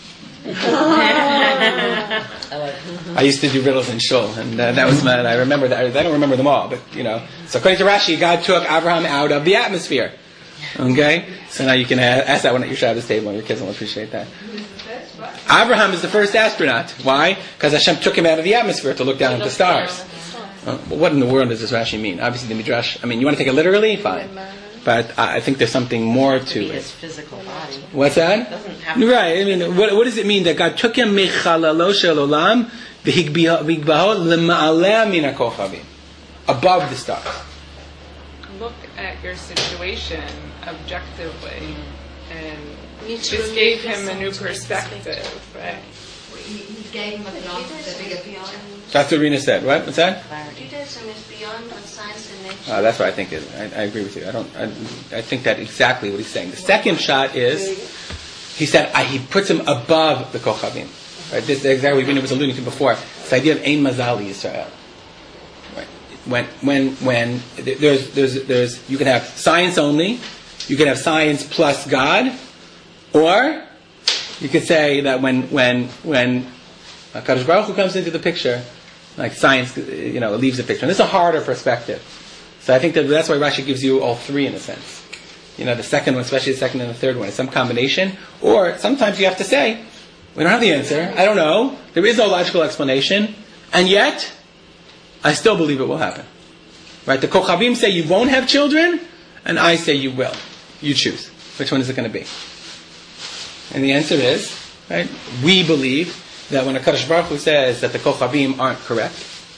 I used to do riddles in shul, and uh, that was my. I remember that. I don't remember them all, but you know. So according to Rashi, God took Abraham out of the atmosphere. Okay, so now you can ask that one at your Shabbos table, and your kids will appreciate that. Abraham is the first astronaut. Why? Because Hashem took him out of the atmosphere to look down at the stars. Uh, well, what in the world does this Rashi mean? Obviously, the Midrash. I mean, you want to take it literally, fine. But uh, I think there's something more to it. His physical body. What's that? Doesn't have Right. I mean, what, what does it mean that God took him mechalalo shel olam v'higbaho lema'aleh min hakochavim, above the stars? Look at your situation objectively, and You just remove gave him a yourself new to perspective, right? He, he gave him a glance at the bigger picture. That's what Rena said. What? What's that? Judaism is beyond what science and nature. Uh, that's what I think. Is. I, I agree with you. I don't. I, I think that exactly what he's saying. The second shot is he said I, he puts him above the kochavim. Right. This is exactly what Rena was alluding to before. This idea of ein mazali Yisrael. Right. When when when there's there's there's you can have science only, you can have science plus God, or you could say that when when when HaKadosh Baruch Hu comes into the picture, like science, you know, it leaves the picture. And this is a harder perspective. So I think that that's why Rashi gives you all three in a sense. You know, the second one, especially the second and the third one, is some combination. Or sometimes you have to say, we don't have the answer. I don't know. There is no logical explanation. And yet, I still believe it will happen. Right? The Kochavim say you won't have children, and I say you will. You choose. Which one is it going to be? And the answer is, right, we believe that when HaKadosh Baruch Hu says that the Kochavim aren't correct,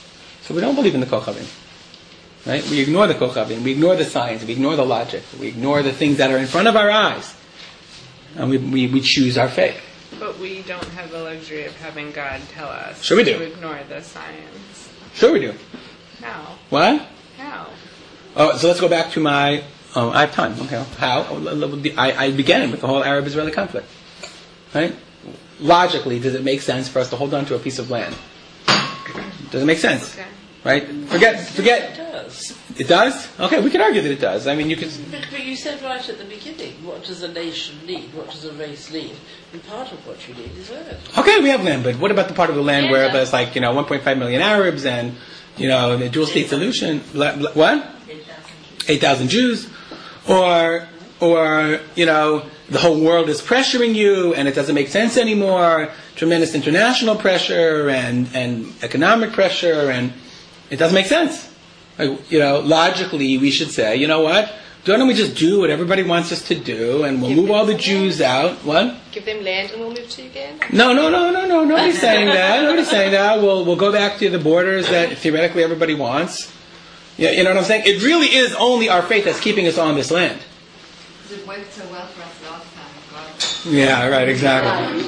So we don't believe in the Kochavim. Right? We ignore the Kochavim. We ignore the science. We ignore the logic. We ignore the things that are in front of our eyes. And we, we, we choose our faith. But we don't have the luxury of having God tell us Sure we do. to ignore the science. Sure we do. How? What? How? Oh, so let's go back to my... Oh, I have time. Okay. How? I, I began with the whole Arab-Israeli conflict. Right? Logically, does it make sense for us to hold on to a piece of land? Does it make sense? Okay. Right? Forget... forget. It does. It does? Okay, we could argue that it does. I mean, you could... But, but you said right at the beginning, what does a nation need? What does a race need? And part of what you need is land. Okay, we have land, but what about the part of the land where there's like, you know, one point five million Arabs and, you know, the dual state solution? What? eight thousand Jews. Or, or, you know, the whole world is pressuring you and it doesn't make sense anymore. Tremendous international pressure and, and economic pressure and it doesn't make sense. Like, you know, logically we should say, you know what? Don't we just do what everybody wants us to do and we'll move all the Jews out? What? Give them land and we'll move to again? No, no, no, no, no. Nobody's saying that. Nobody's saying that. We'll we'll go back to the borders that theoretically everybody wants. Yeah, you know what I'm saying? It really is only our faith that's keeping us on this land. Because it worked so well for us last time as well. Yeah, right, exactly.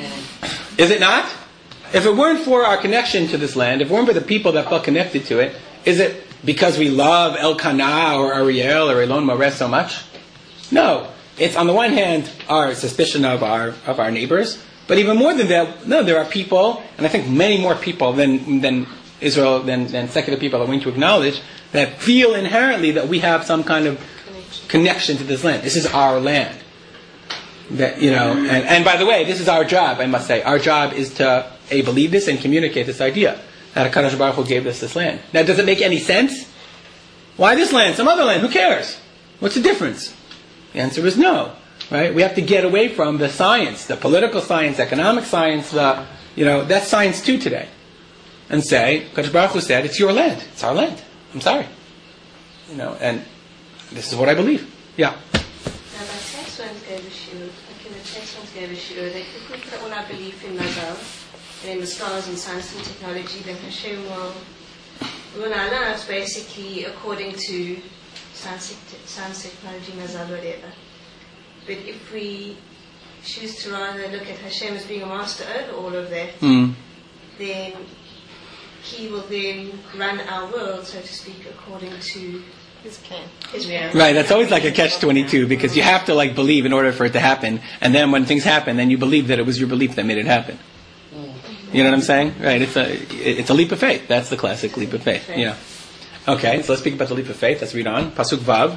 Is it not? If it weren't for our connection to this land, if it weren't for the people that felt connected to it, is it because we love Elkanah or Ariel or Elon Moreh so much? No. It's on the one hand our suspicion of our of our neighbors, but even more than that, no, there are people, and I think many more people than than Israel, than, than secular people are willing to acknowledge, that feel inherently that we have some kind of connection to this land. This is our land. That, you know, and, and by the way, this is our job, I must say. Our job is to, A, believe this and communicate this idea that HaKadosh Baruch Hu gave us this land. Now, does it make any sense? Why this land? Some other land? Who cares? What's the difference? The answer is no. Right? We have to get away from the science, the political science, economic science, the, you know, that's science too today. And say, HaKadosh Baruch Hu said, it's your land. It's our land. I'm sorry. You know, and this is what I believe. Yeah. Now, my text ones gave a shiur, okay, the text ones gave a shiur, that if we put all our belief in Mazal, and in the stars and science and technology, then Hashem will run our lives basically according to science, science technology, Mazal, whatever. But if we choose to rather look at Hashem as being a master over all of that, Mm. then He will then run our world, so to speak, according to His plan. His plan. Right, that's always like a catch twenty-two because you have to like believe in order for it to happen, and then when things happen, then you believe that it was your belief that made it happen. You know what I'm saying? Right, it's a it's a leap of faith. That's the classic leap of faith. Yeah. Okay, so let's speak about the leap of faith. Let's read on. Pasuk Vav.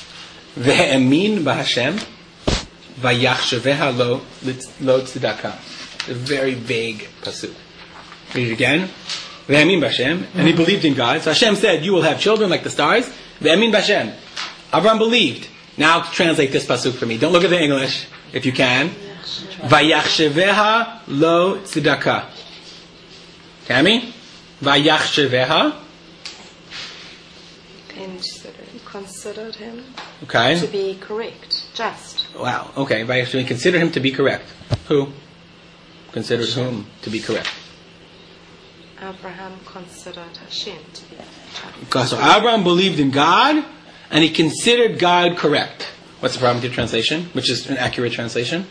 Ve'emin b'Hashem vayachshaveha lo lo tzedakah. A very vague pasuk. Read it again. Ve'emin b'Hashem, and he believed in God. So Hashem said, "You will have children like the stars." Ve'emin b'Hashem. Abraham believed. Now translate this pasuk for me. Don't look at the English if you can. Vayachshaveha lo tzedakah. Tammy? Vayachshaveha. Considered, considered him Okay. to be correct, just. Wow. Okay. Vayachshaveha. Consider him to be correct. Who? Considered whom to be correct? Abraham considered Hashem to be just. Okay, so Abraham believed in God, and he considered God correct. What's the problem with your translation? Which is an accurate translation?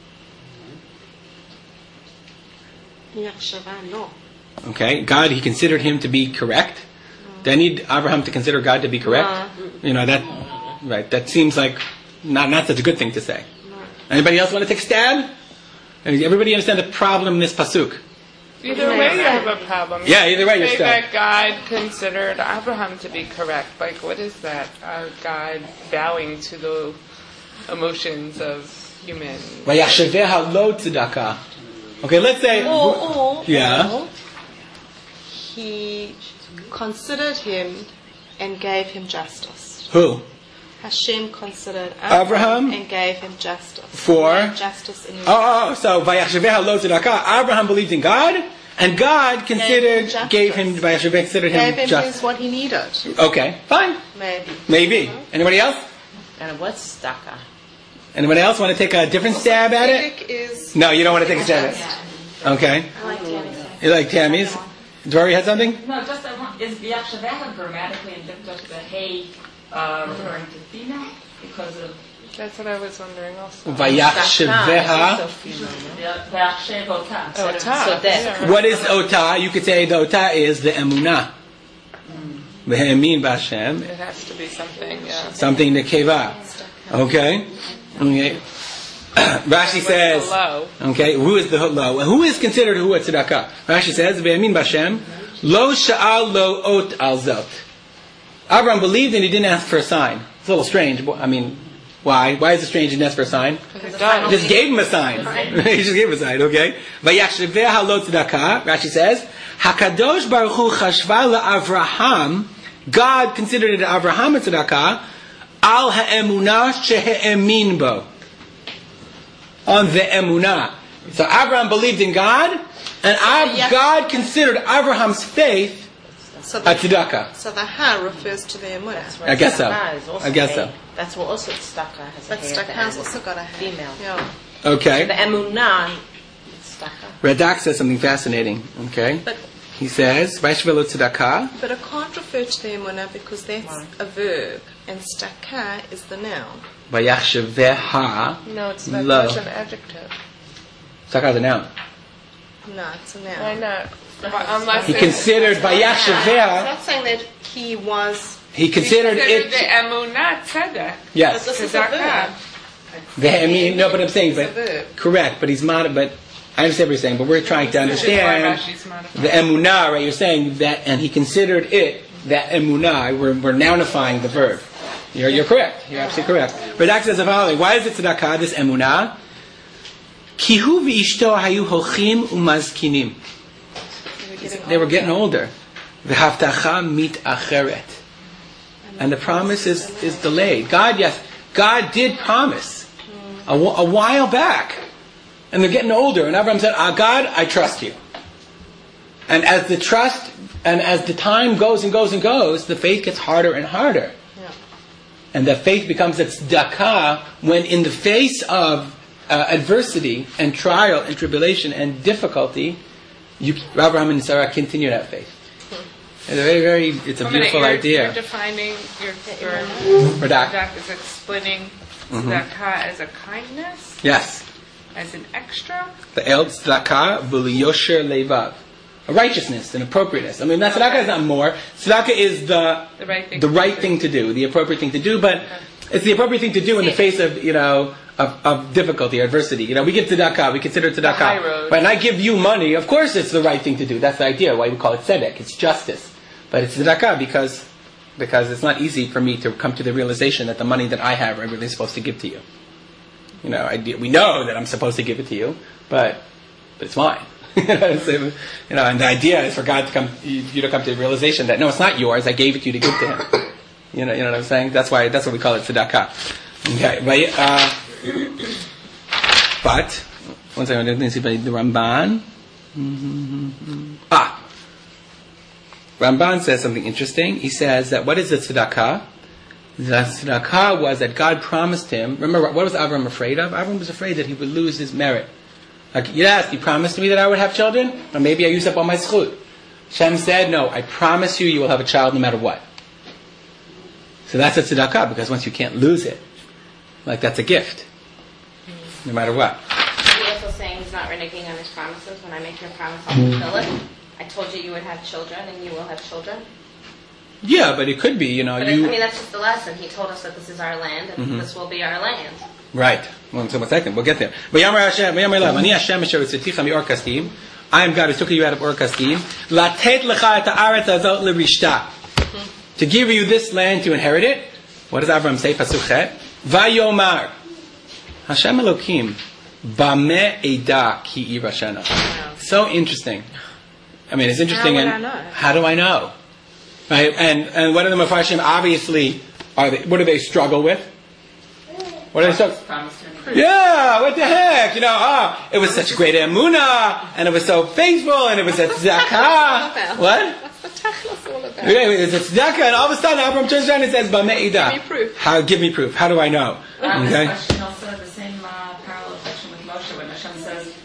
Yachshava, no. Okay. God, he considered him to be correct. Do I need Abraham to consider God to be correct? No. You know, that, right, that seems like not, not such a good thing to say. Anybody else want to take a stab? Everybody understand the problem in this pasuk? Either way you have a problem. Yeah, either way you're say stuck. that God considered Abraham to be correct. Like, what is that? Uh, God bowing to the emotions of humans. Vayachshaveha lo tzedakah. Okay, let's say... Or, or, Yeah. or he considered him and gave him justice. Who? Hashem considered Abraham, Abraham? and gave him justice. For? He gave justice in his Oh, oh, oh, so Vayachshaveha lo tzedakah. Abraham believed in God, and God considered, justice. gave him, Vayachshaveha considered him gave him just. his, what he needed. Okay, fine. Maybe. Maybe. Anybody else? And what's tzedakah? Anybody else want to take a different stab at it? Tzedek is No, you don't want to take a stab at it. Okay. I like Tammy's. You like Tammy's? Dory had something? No, just I want is V'yachshaveha grammatically indicative of the hay uh, referring to female because of That's what I was wondering also. Vayachshaveha. V'yachshev ota. Ota. So that- What is ota? You could say the ota is the emunah. V'he'emin b'Hashem. It has to be something, yeah. Something nekeva. Okay? Okay. Rashi says, Low. okay, who is the low? Who is considered who a tzedakah? Rashi says, V'yamin b'Hashem, lo sha'al lo ot al zot. Abraham believed and he didn't ask for a sign. It's a little strange. I mean, why? Why is it strange he didn't ask for a sign? He just gave him a sign. He just gave him a sign, okay? V'yachshaveha lo tzedakah, Rashi says, HaKadosh Baruch Hu chashva la'Avraham, God considered it Avraham a tzedakah, al ha'emunah shehe'emin bo. On the emunah. So Abraham believed in God, and Ab- God considered Abraham's faith So a the, tzedakah. so the ha refers to the emunah. I guess so. Tzedakah is also I guess hay. so. That's what also tzedakah has a But hay at the tzedakah end. has also got a ha. Female. Yeah. The Okay. emunah, tzedakah. Radak says something fascinating. Okay. But He says, Vaishvelo tzedakah. but it can't refer to the emunah because that's a verb, and staka is the noun. Vayachshaveha. No, it's not. Lo. That's an adjective. Tzedakah is a noun. No, it's a noun. Why not? Unless He it's- considered It's Vayachshaveha. not saying that he was. He considered Consider it. the emunah tzedek. Yes. This is a Tzedakah. verb. I mean, no, but I'm saying, It's a but verb. correct. But he's mod. But I understand what you're saying. But we're trying to Which is why understand Rashi's modified. the emunah, right? You're saying that, and he considered it that emunah. We're we're nounifying the verb. You're you're correct. You're absolutely correct. Radak says the following: why is it tzedakah? This emunah. Kihu v'ishto hayu hochim umazkinim. They were getting older. V'haftacha mit acheret. And the promise is, is delayed. God, yes, God did promise a, wh- a while back. And they're getting older. And Abraham said, ah, God, I trust you. And as the trust, and as the time goes and goes and goes, the faith gets harder and harder. Yeah. And the faith becomes a tzedakah when in the face of uh, adversity and trial and tribulation and difficulty, you, Abraham and Sarah continue to have faith. It's a very, very, it's a Wait a minute, beautiful you're, idea. You're defining your, your Radak. Radak is explaining tzedakah as a kindness, Yes. as an extra. The el tzedakah v'liyosher levav. A righteousness and appropriateness. I mean, that tzedakah is not more. Tzedakah is the The right thing. the to right do. thing to do, the appropriate thing to do, but it's the appropriate thing to do in the face of, you know, of, of difficulty or adversity. You know, we give tzedakah, we consider tzedakah. high road. When I give you money, of course it's the right thing to do. That's the idea, why we call it tzedek. It's justice. But it's tzedakah because, because it's not easy for me to come to the realization that the money that I have I'm really supposed to give to you. You know, I, we know that I'm supposed to give it to you, but, but it's mine. You know, and the idea is for God to come, you to come to the realization that no, it's not yours. I gave it to you to give to Him. You know, you know what I'm saying? That's why. That's what we call it tzedakah. Okay, but uh, but one second. I didn't see the Ramban. Mm-hmm. Ah, Ramban says something interesting. He says that what is the tzedakah? The tzedakah was that God promised him. Remember, what was Abraham afraid of? Abraham was afraid that he would lose his merit. Like, yes, he promised me that I would have children, or maybe I used up all my zchut. Shem said, no, I promise you, you will have a child no matter what. So that's a tzedakah, because once you can't lose it, like that's a gift, no matter what. He's also saying he's not reneging on his promises. When I make your promise, I'll fulfill it. I told you you would have children, and you will have children. Yeah, but it could be, you know, But you... I mean, that's just the lesson. He told us that this is our land, and Mhm. this will be our land. Right. One, so one second, we'll get there. V'yamar Hashem, v'yamar Elav, Ani Hashem asher hotzeticha mi'or kasdim. I am God who took you out of Ur Kasdim. Latet lecha et haaretz hazot l'rishta. To give you this land to inherit it. What does Abraham say? Pasuk chet. Vayomar. Hashem Elokim. Bameh eda ki irashana. So interesting. I mean, it's interesting. How would and I know? How do I know? Right? And and what are the Mefarshim obviously are they? What do they struggle with? What are they struggle? Yeah, what the heck? You know, ah, it was such a great emunah, and it was so faithful, and it was a tzedakah. What? What's the tachlis all about? Okay, it's a tzedakah, and all of a sudden, Abraham turns around and says, "B'me'idah." Give me proof. How? Give me proof. How do I know? Um, Okay. This question also the same uh, parallel question with Moshe when Hashem says,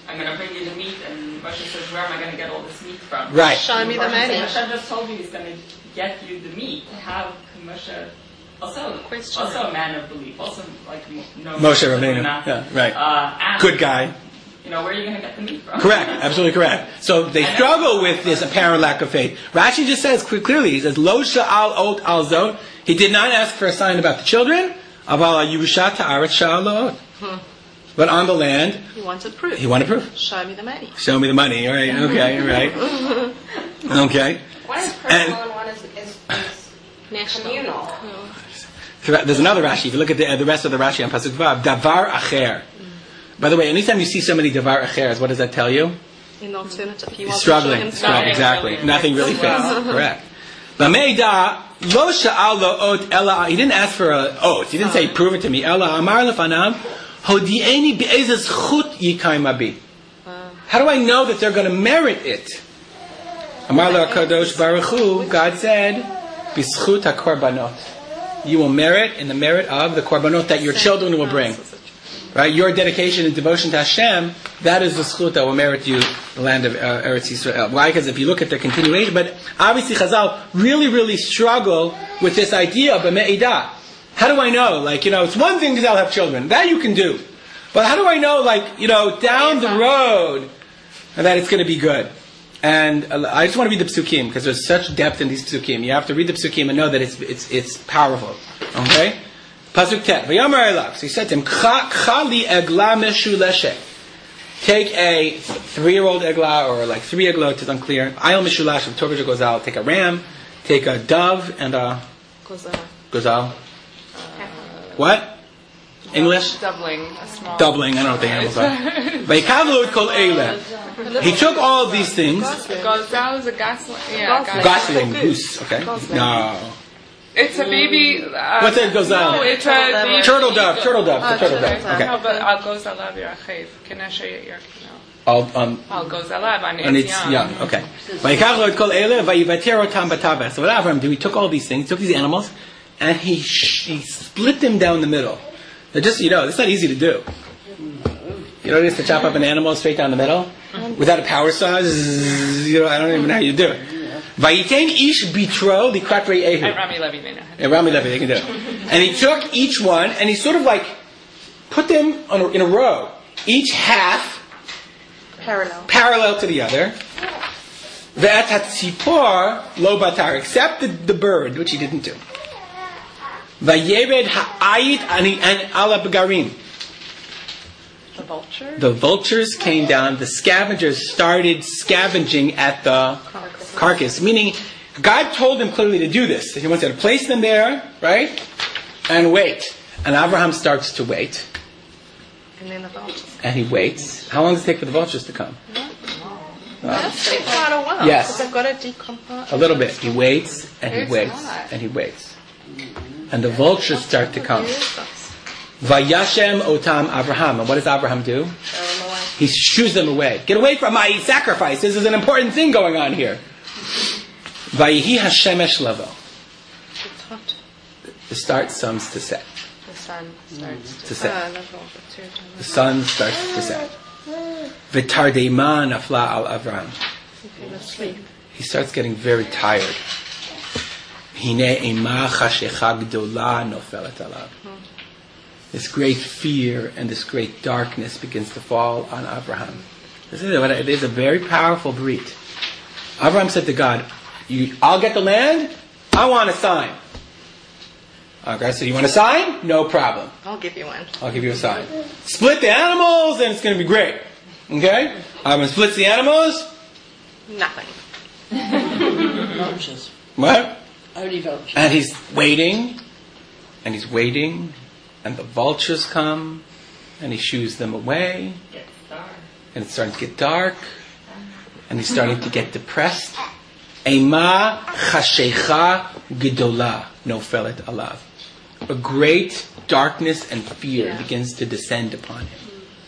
I'm going to bring you the meat, and Moshe says, where am I going to get all this meat from? Right. Show me the money. Hashem just told you he's going to get you the meat. How can Moshe, also, also a man of belief, also like no Moshe Rabbeinu. Yeah, right. Uh, ask, Good guy. You know, where are you going to get the meat from? Correct, absolutely correct. So they struggle with this apparent lack of faith. Rashi just says clearly, he says, Lo sha'al ot al zot. He did not ask for a sign about the children. Aval yushat ha'aretz sha'al ot. But on the land, He wanted proof. he wanted proof. Show me the money. Show me the money. All right, okay, all right. Okay. One is personal and one is, is, is communal. There's another Rashi. If you look at the, uh, the rest of the Rashi on Pasuk Vav, Davar Acher. By the way, anytime you see so many Davar Achers, what does that tell you? In alternative, he He's wants struggling. to show Struggling, himself. exactly. Nothing really fits. Correct. Lameida lo sha'al lo ot ella. He didn't ask for a oath. He didn't say, prove it to me. Ella amar lefanav hodieni be'ezes chut yikayim abi. How do I know that they're going to merit it? Amar lo HaKadosh Baruch Hu, God said, bischut hakorbanot. You will merit in the merit of the korbanot that your children will bring. Right? Your dedication and devotion to Hashem, that is the schut that will merit you the land of uh, Eretz Yisrael. Why? Because if you look at the continuation, but obviously Chazal really, really struggle with this idea of b'me'idah. How do I know? Like, you know, it's one thing because I'll have children. That you can do. But how do I know, like, you know, down the road that it's going to be good? And uh, I just want to read the psukim because there's such depth in these psukim. You have to read the psukim and know that it's it's it's powerful. Okay? Pasuk Tet. V'yamar elav. So he said to him, Chali egla meshuleshet. Take a three-year-old eglah or like three eglot, it's unclear. Ayil meshulash, if Torah goes out, take a ram, take a dove and a gozal. What? English? Doubling, a small. Doubling, I don't know what the animals are. Vayikavlu kol eileh. He took all of these things. Gozal is a gosling. Yeah, Gosling, goose, okay? No. It's a baby. Uh, What's a gozal? No, it's a baby. Turtle dove, turtle dove, the turtle dove. No, Okay. but I'll gozal alav yirachev. Can I show you your? No. All, um, I'll gozal alav on and it's young, okay. Vayikavlu kol eileh, vayivater otam bataveh. So what Avraham did, he took all these things, took these animals, and he sh- he split them down the middle. Now just so you know, it's not easy to do. You know what it is to chop up an animal straight down the middle? Without a power saw? Zzz, you know, I don't even know how you do it. Vayitain ish bitro likratrei ehu. At Rami Levi, they know. Yeah, Rami Levi, they can do it. And he took each one, and he sort of like put them on a, in a row. Each half Parallel. parallel to the other. Ve'at hatzipor lo batar, except the, the bird, which he didn't do. Vayered ha'ayit and ala b'garim. The vulture? The vultures came down. The scavengers started scavenging at the carcass. carcass. Meaning, God told him clearly to do this. He wants to place them there, right? And wait. And Abraham starts to wait. And then the vultures. And he waits. How long does it take for the vultures to come? That's quite a while. Yes. Because they've got to decompose. A little bit. He waits, and he It's waits, not. and he waits. And the vultures start to come. Vayashem otam Abraham. And what does Abraham do? He shoos them away. Get away from my sacrifice. This is an important thing going on here. Vayihi hashemesh levo. It's hot. The start sums to set. The sun starts to To set. Uh, level of two to The sun starts to set. V'tardeiman afla al Avram. You feel asleep. He starts getting very tired. Hine ema chashecha gdola nofelet alav. This great fear and this great darkness begins to fall on Abraham. This is a, it is a very powerful brit. Abraham said to God, you, I'll get the land, I want a sign. Okay, so you want a sign? No problem. I'll give you one. I'll give you a sign. Split the animals and it's going to be great. Okay? Abraham splits the animals. Nothing. Vultures. What? Only vultures. And he's waiting, and he's waiting, and the vultures come, and he shoos them away, and it's starting to get dark, and he's starting to get depressed. Ema chashecha gedola nofelet alav. A great darkness and fear yeah. begins to descend upon him.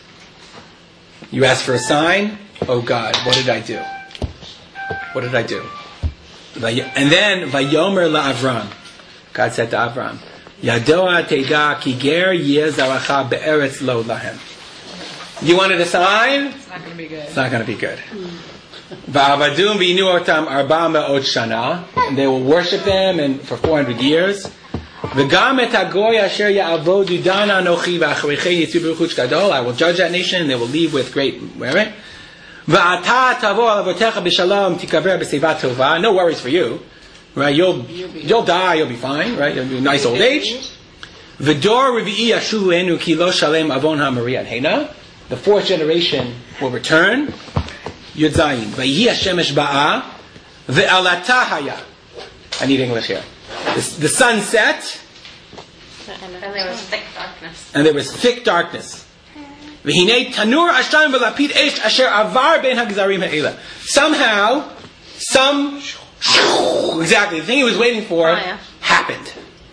You ask for a sign? Oh God, what did I do? What did I do? And then, Vayomer la'Avram. God said to Avram, Yadoa teda ki ger yeh zaracha be'eretz lo lahem. You wanted a sign? It's not going to be good. It's not going to be good. Va'avadum v'yinu otam arba me'ot shana, and they will worship them and for four hundred years. V'gam et hagoy asher ya'avodu dana anochi v'achareche yitzu b'ruchut gadol. I will judge that nation, and they will leave with great merit. Va'ata tavo al avotecha b'shalom tikaver b'seiva tova. No worries for you, right? You'll you'll die. You'll be fine, right? You'll be a nice old age. V'dor revi'i yashuvu enu ki lo shalem avon ha'mariat hena. The fourth generation will return. Yud Zayin. V'yihi hashemesh ba'a ve'alata haya. I need English here. The, the sun set, And there was thick darkness. and there was thick darkness. V'hinei tanur asham v'lapid esh asher avar ben hagzarim ha'ela. Somehow, some exactly the thing he was waiting for Oh, yeah. happened.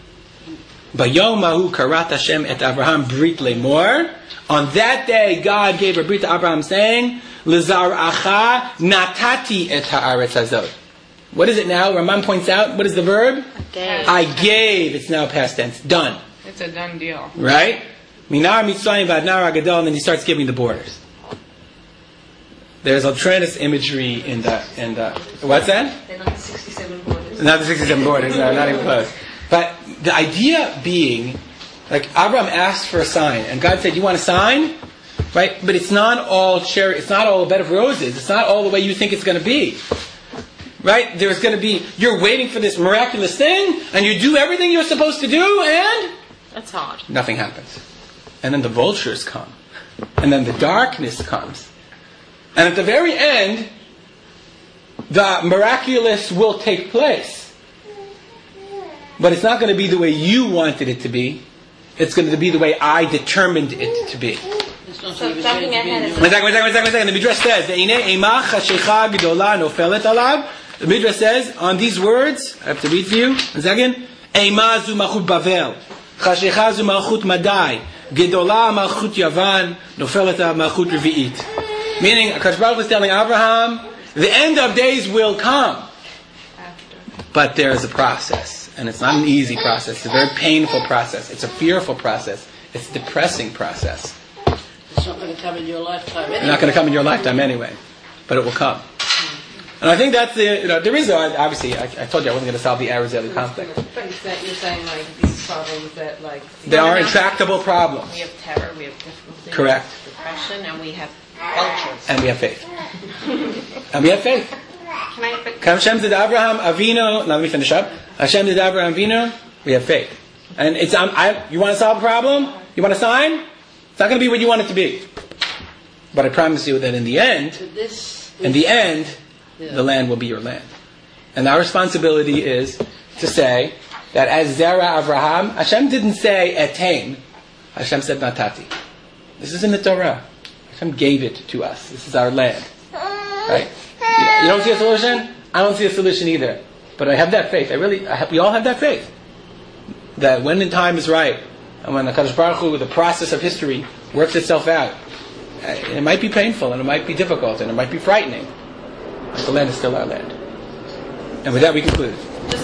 Bayom mahu karat Hashem et Abraham brit lemor. On that day, God gave a brit to Abraham, saying, "Lezaracha natati et haaretz hazot." What is it now? Ramban points out. What is the verb? Gave. I gave. It's now past tense. Done. It's a done deal. Right? Minar Mitzrayim vad nar agadol, and then he starts giving the borders. There's a tremendous imagery in the in the what's that? They're not the sixty-seven borders. Not the sixty-seven borders. No, not even close. But the idea being, like Abraham asked for a sign, and God said, "You want a sign?" Right? But it's not all cherry. It's not all a bed of roses. It's not all the way you think it's going to be. Right? There's going to be. You're waiting for this miraculous thing, and you do everything you're supposed to do, and That's hard. nothing happens. And then the vultures come, and then the darkness comes, and at the very end, the miraculous will take place. But it's not going to be the way you wanted it to be. It's going to be the way I determined it to be. It's not So even jumping going to be ahead in is- One second, one second, one second, one second. The Midrash says, "Ve'inei eimach hashecha gedola nofelet alav." The Midrash says, on these words, I have to read for you. One second. Eima zu malchut Bavel. Chashecha zu malchut Madai. Gedola malchut Yavan. Nofelet malchut Revi'it. Meaning, HaKadosh Baruch Hu is telling Abraham, the end of days will come. But there is a process. And it's not an easy process. It's a very painful process. It's a fearful process. It's a depressing process. It's not going to come in your lifetime anyway. It's not going to come in your lifetime anyway. But it will come. And I think that's the, you know, there is, a, obviously, I, I told you I wasn't going to solve the Arab-Israeli conflict. But you're saying, you're saying like these problems that like There are intractable problems. We have terror, we have difficulty, Correct. depression, and we have vultures. And we have faith. And we have faith. Can I? But Hashem did Abraham Avinu. Now let me finish up. Hashem did Abraham Avinu. We have faith. And it's, um, I, you want to solve a problem? You want a sign? It's not going to be what you want it to be. But I promise you that in the end, But this, in the end, Yeah. the land will be your land. And our responsibility is to say that as Zera Abraham, Hashem didn't say etain. Hashem said natati. This is in the Torah. Hashem gave it to us. This is our land. Right? You don't see a solution? I don't see a solution either. But I have that faith. I really, I have, we all have that faith. That when the time is right, and when the Kadosh Baruch Hu, the process of history, works itself out, uh, it might be painful, and it might be difficult, and it might be frightening, but the land is still our land. And with that we conclude.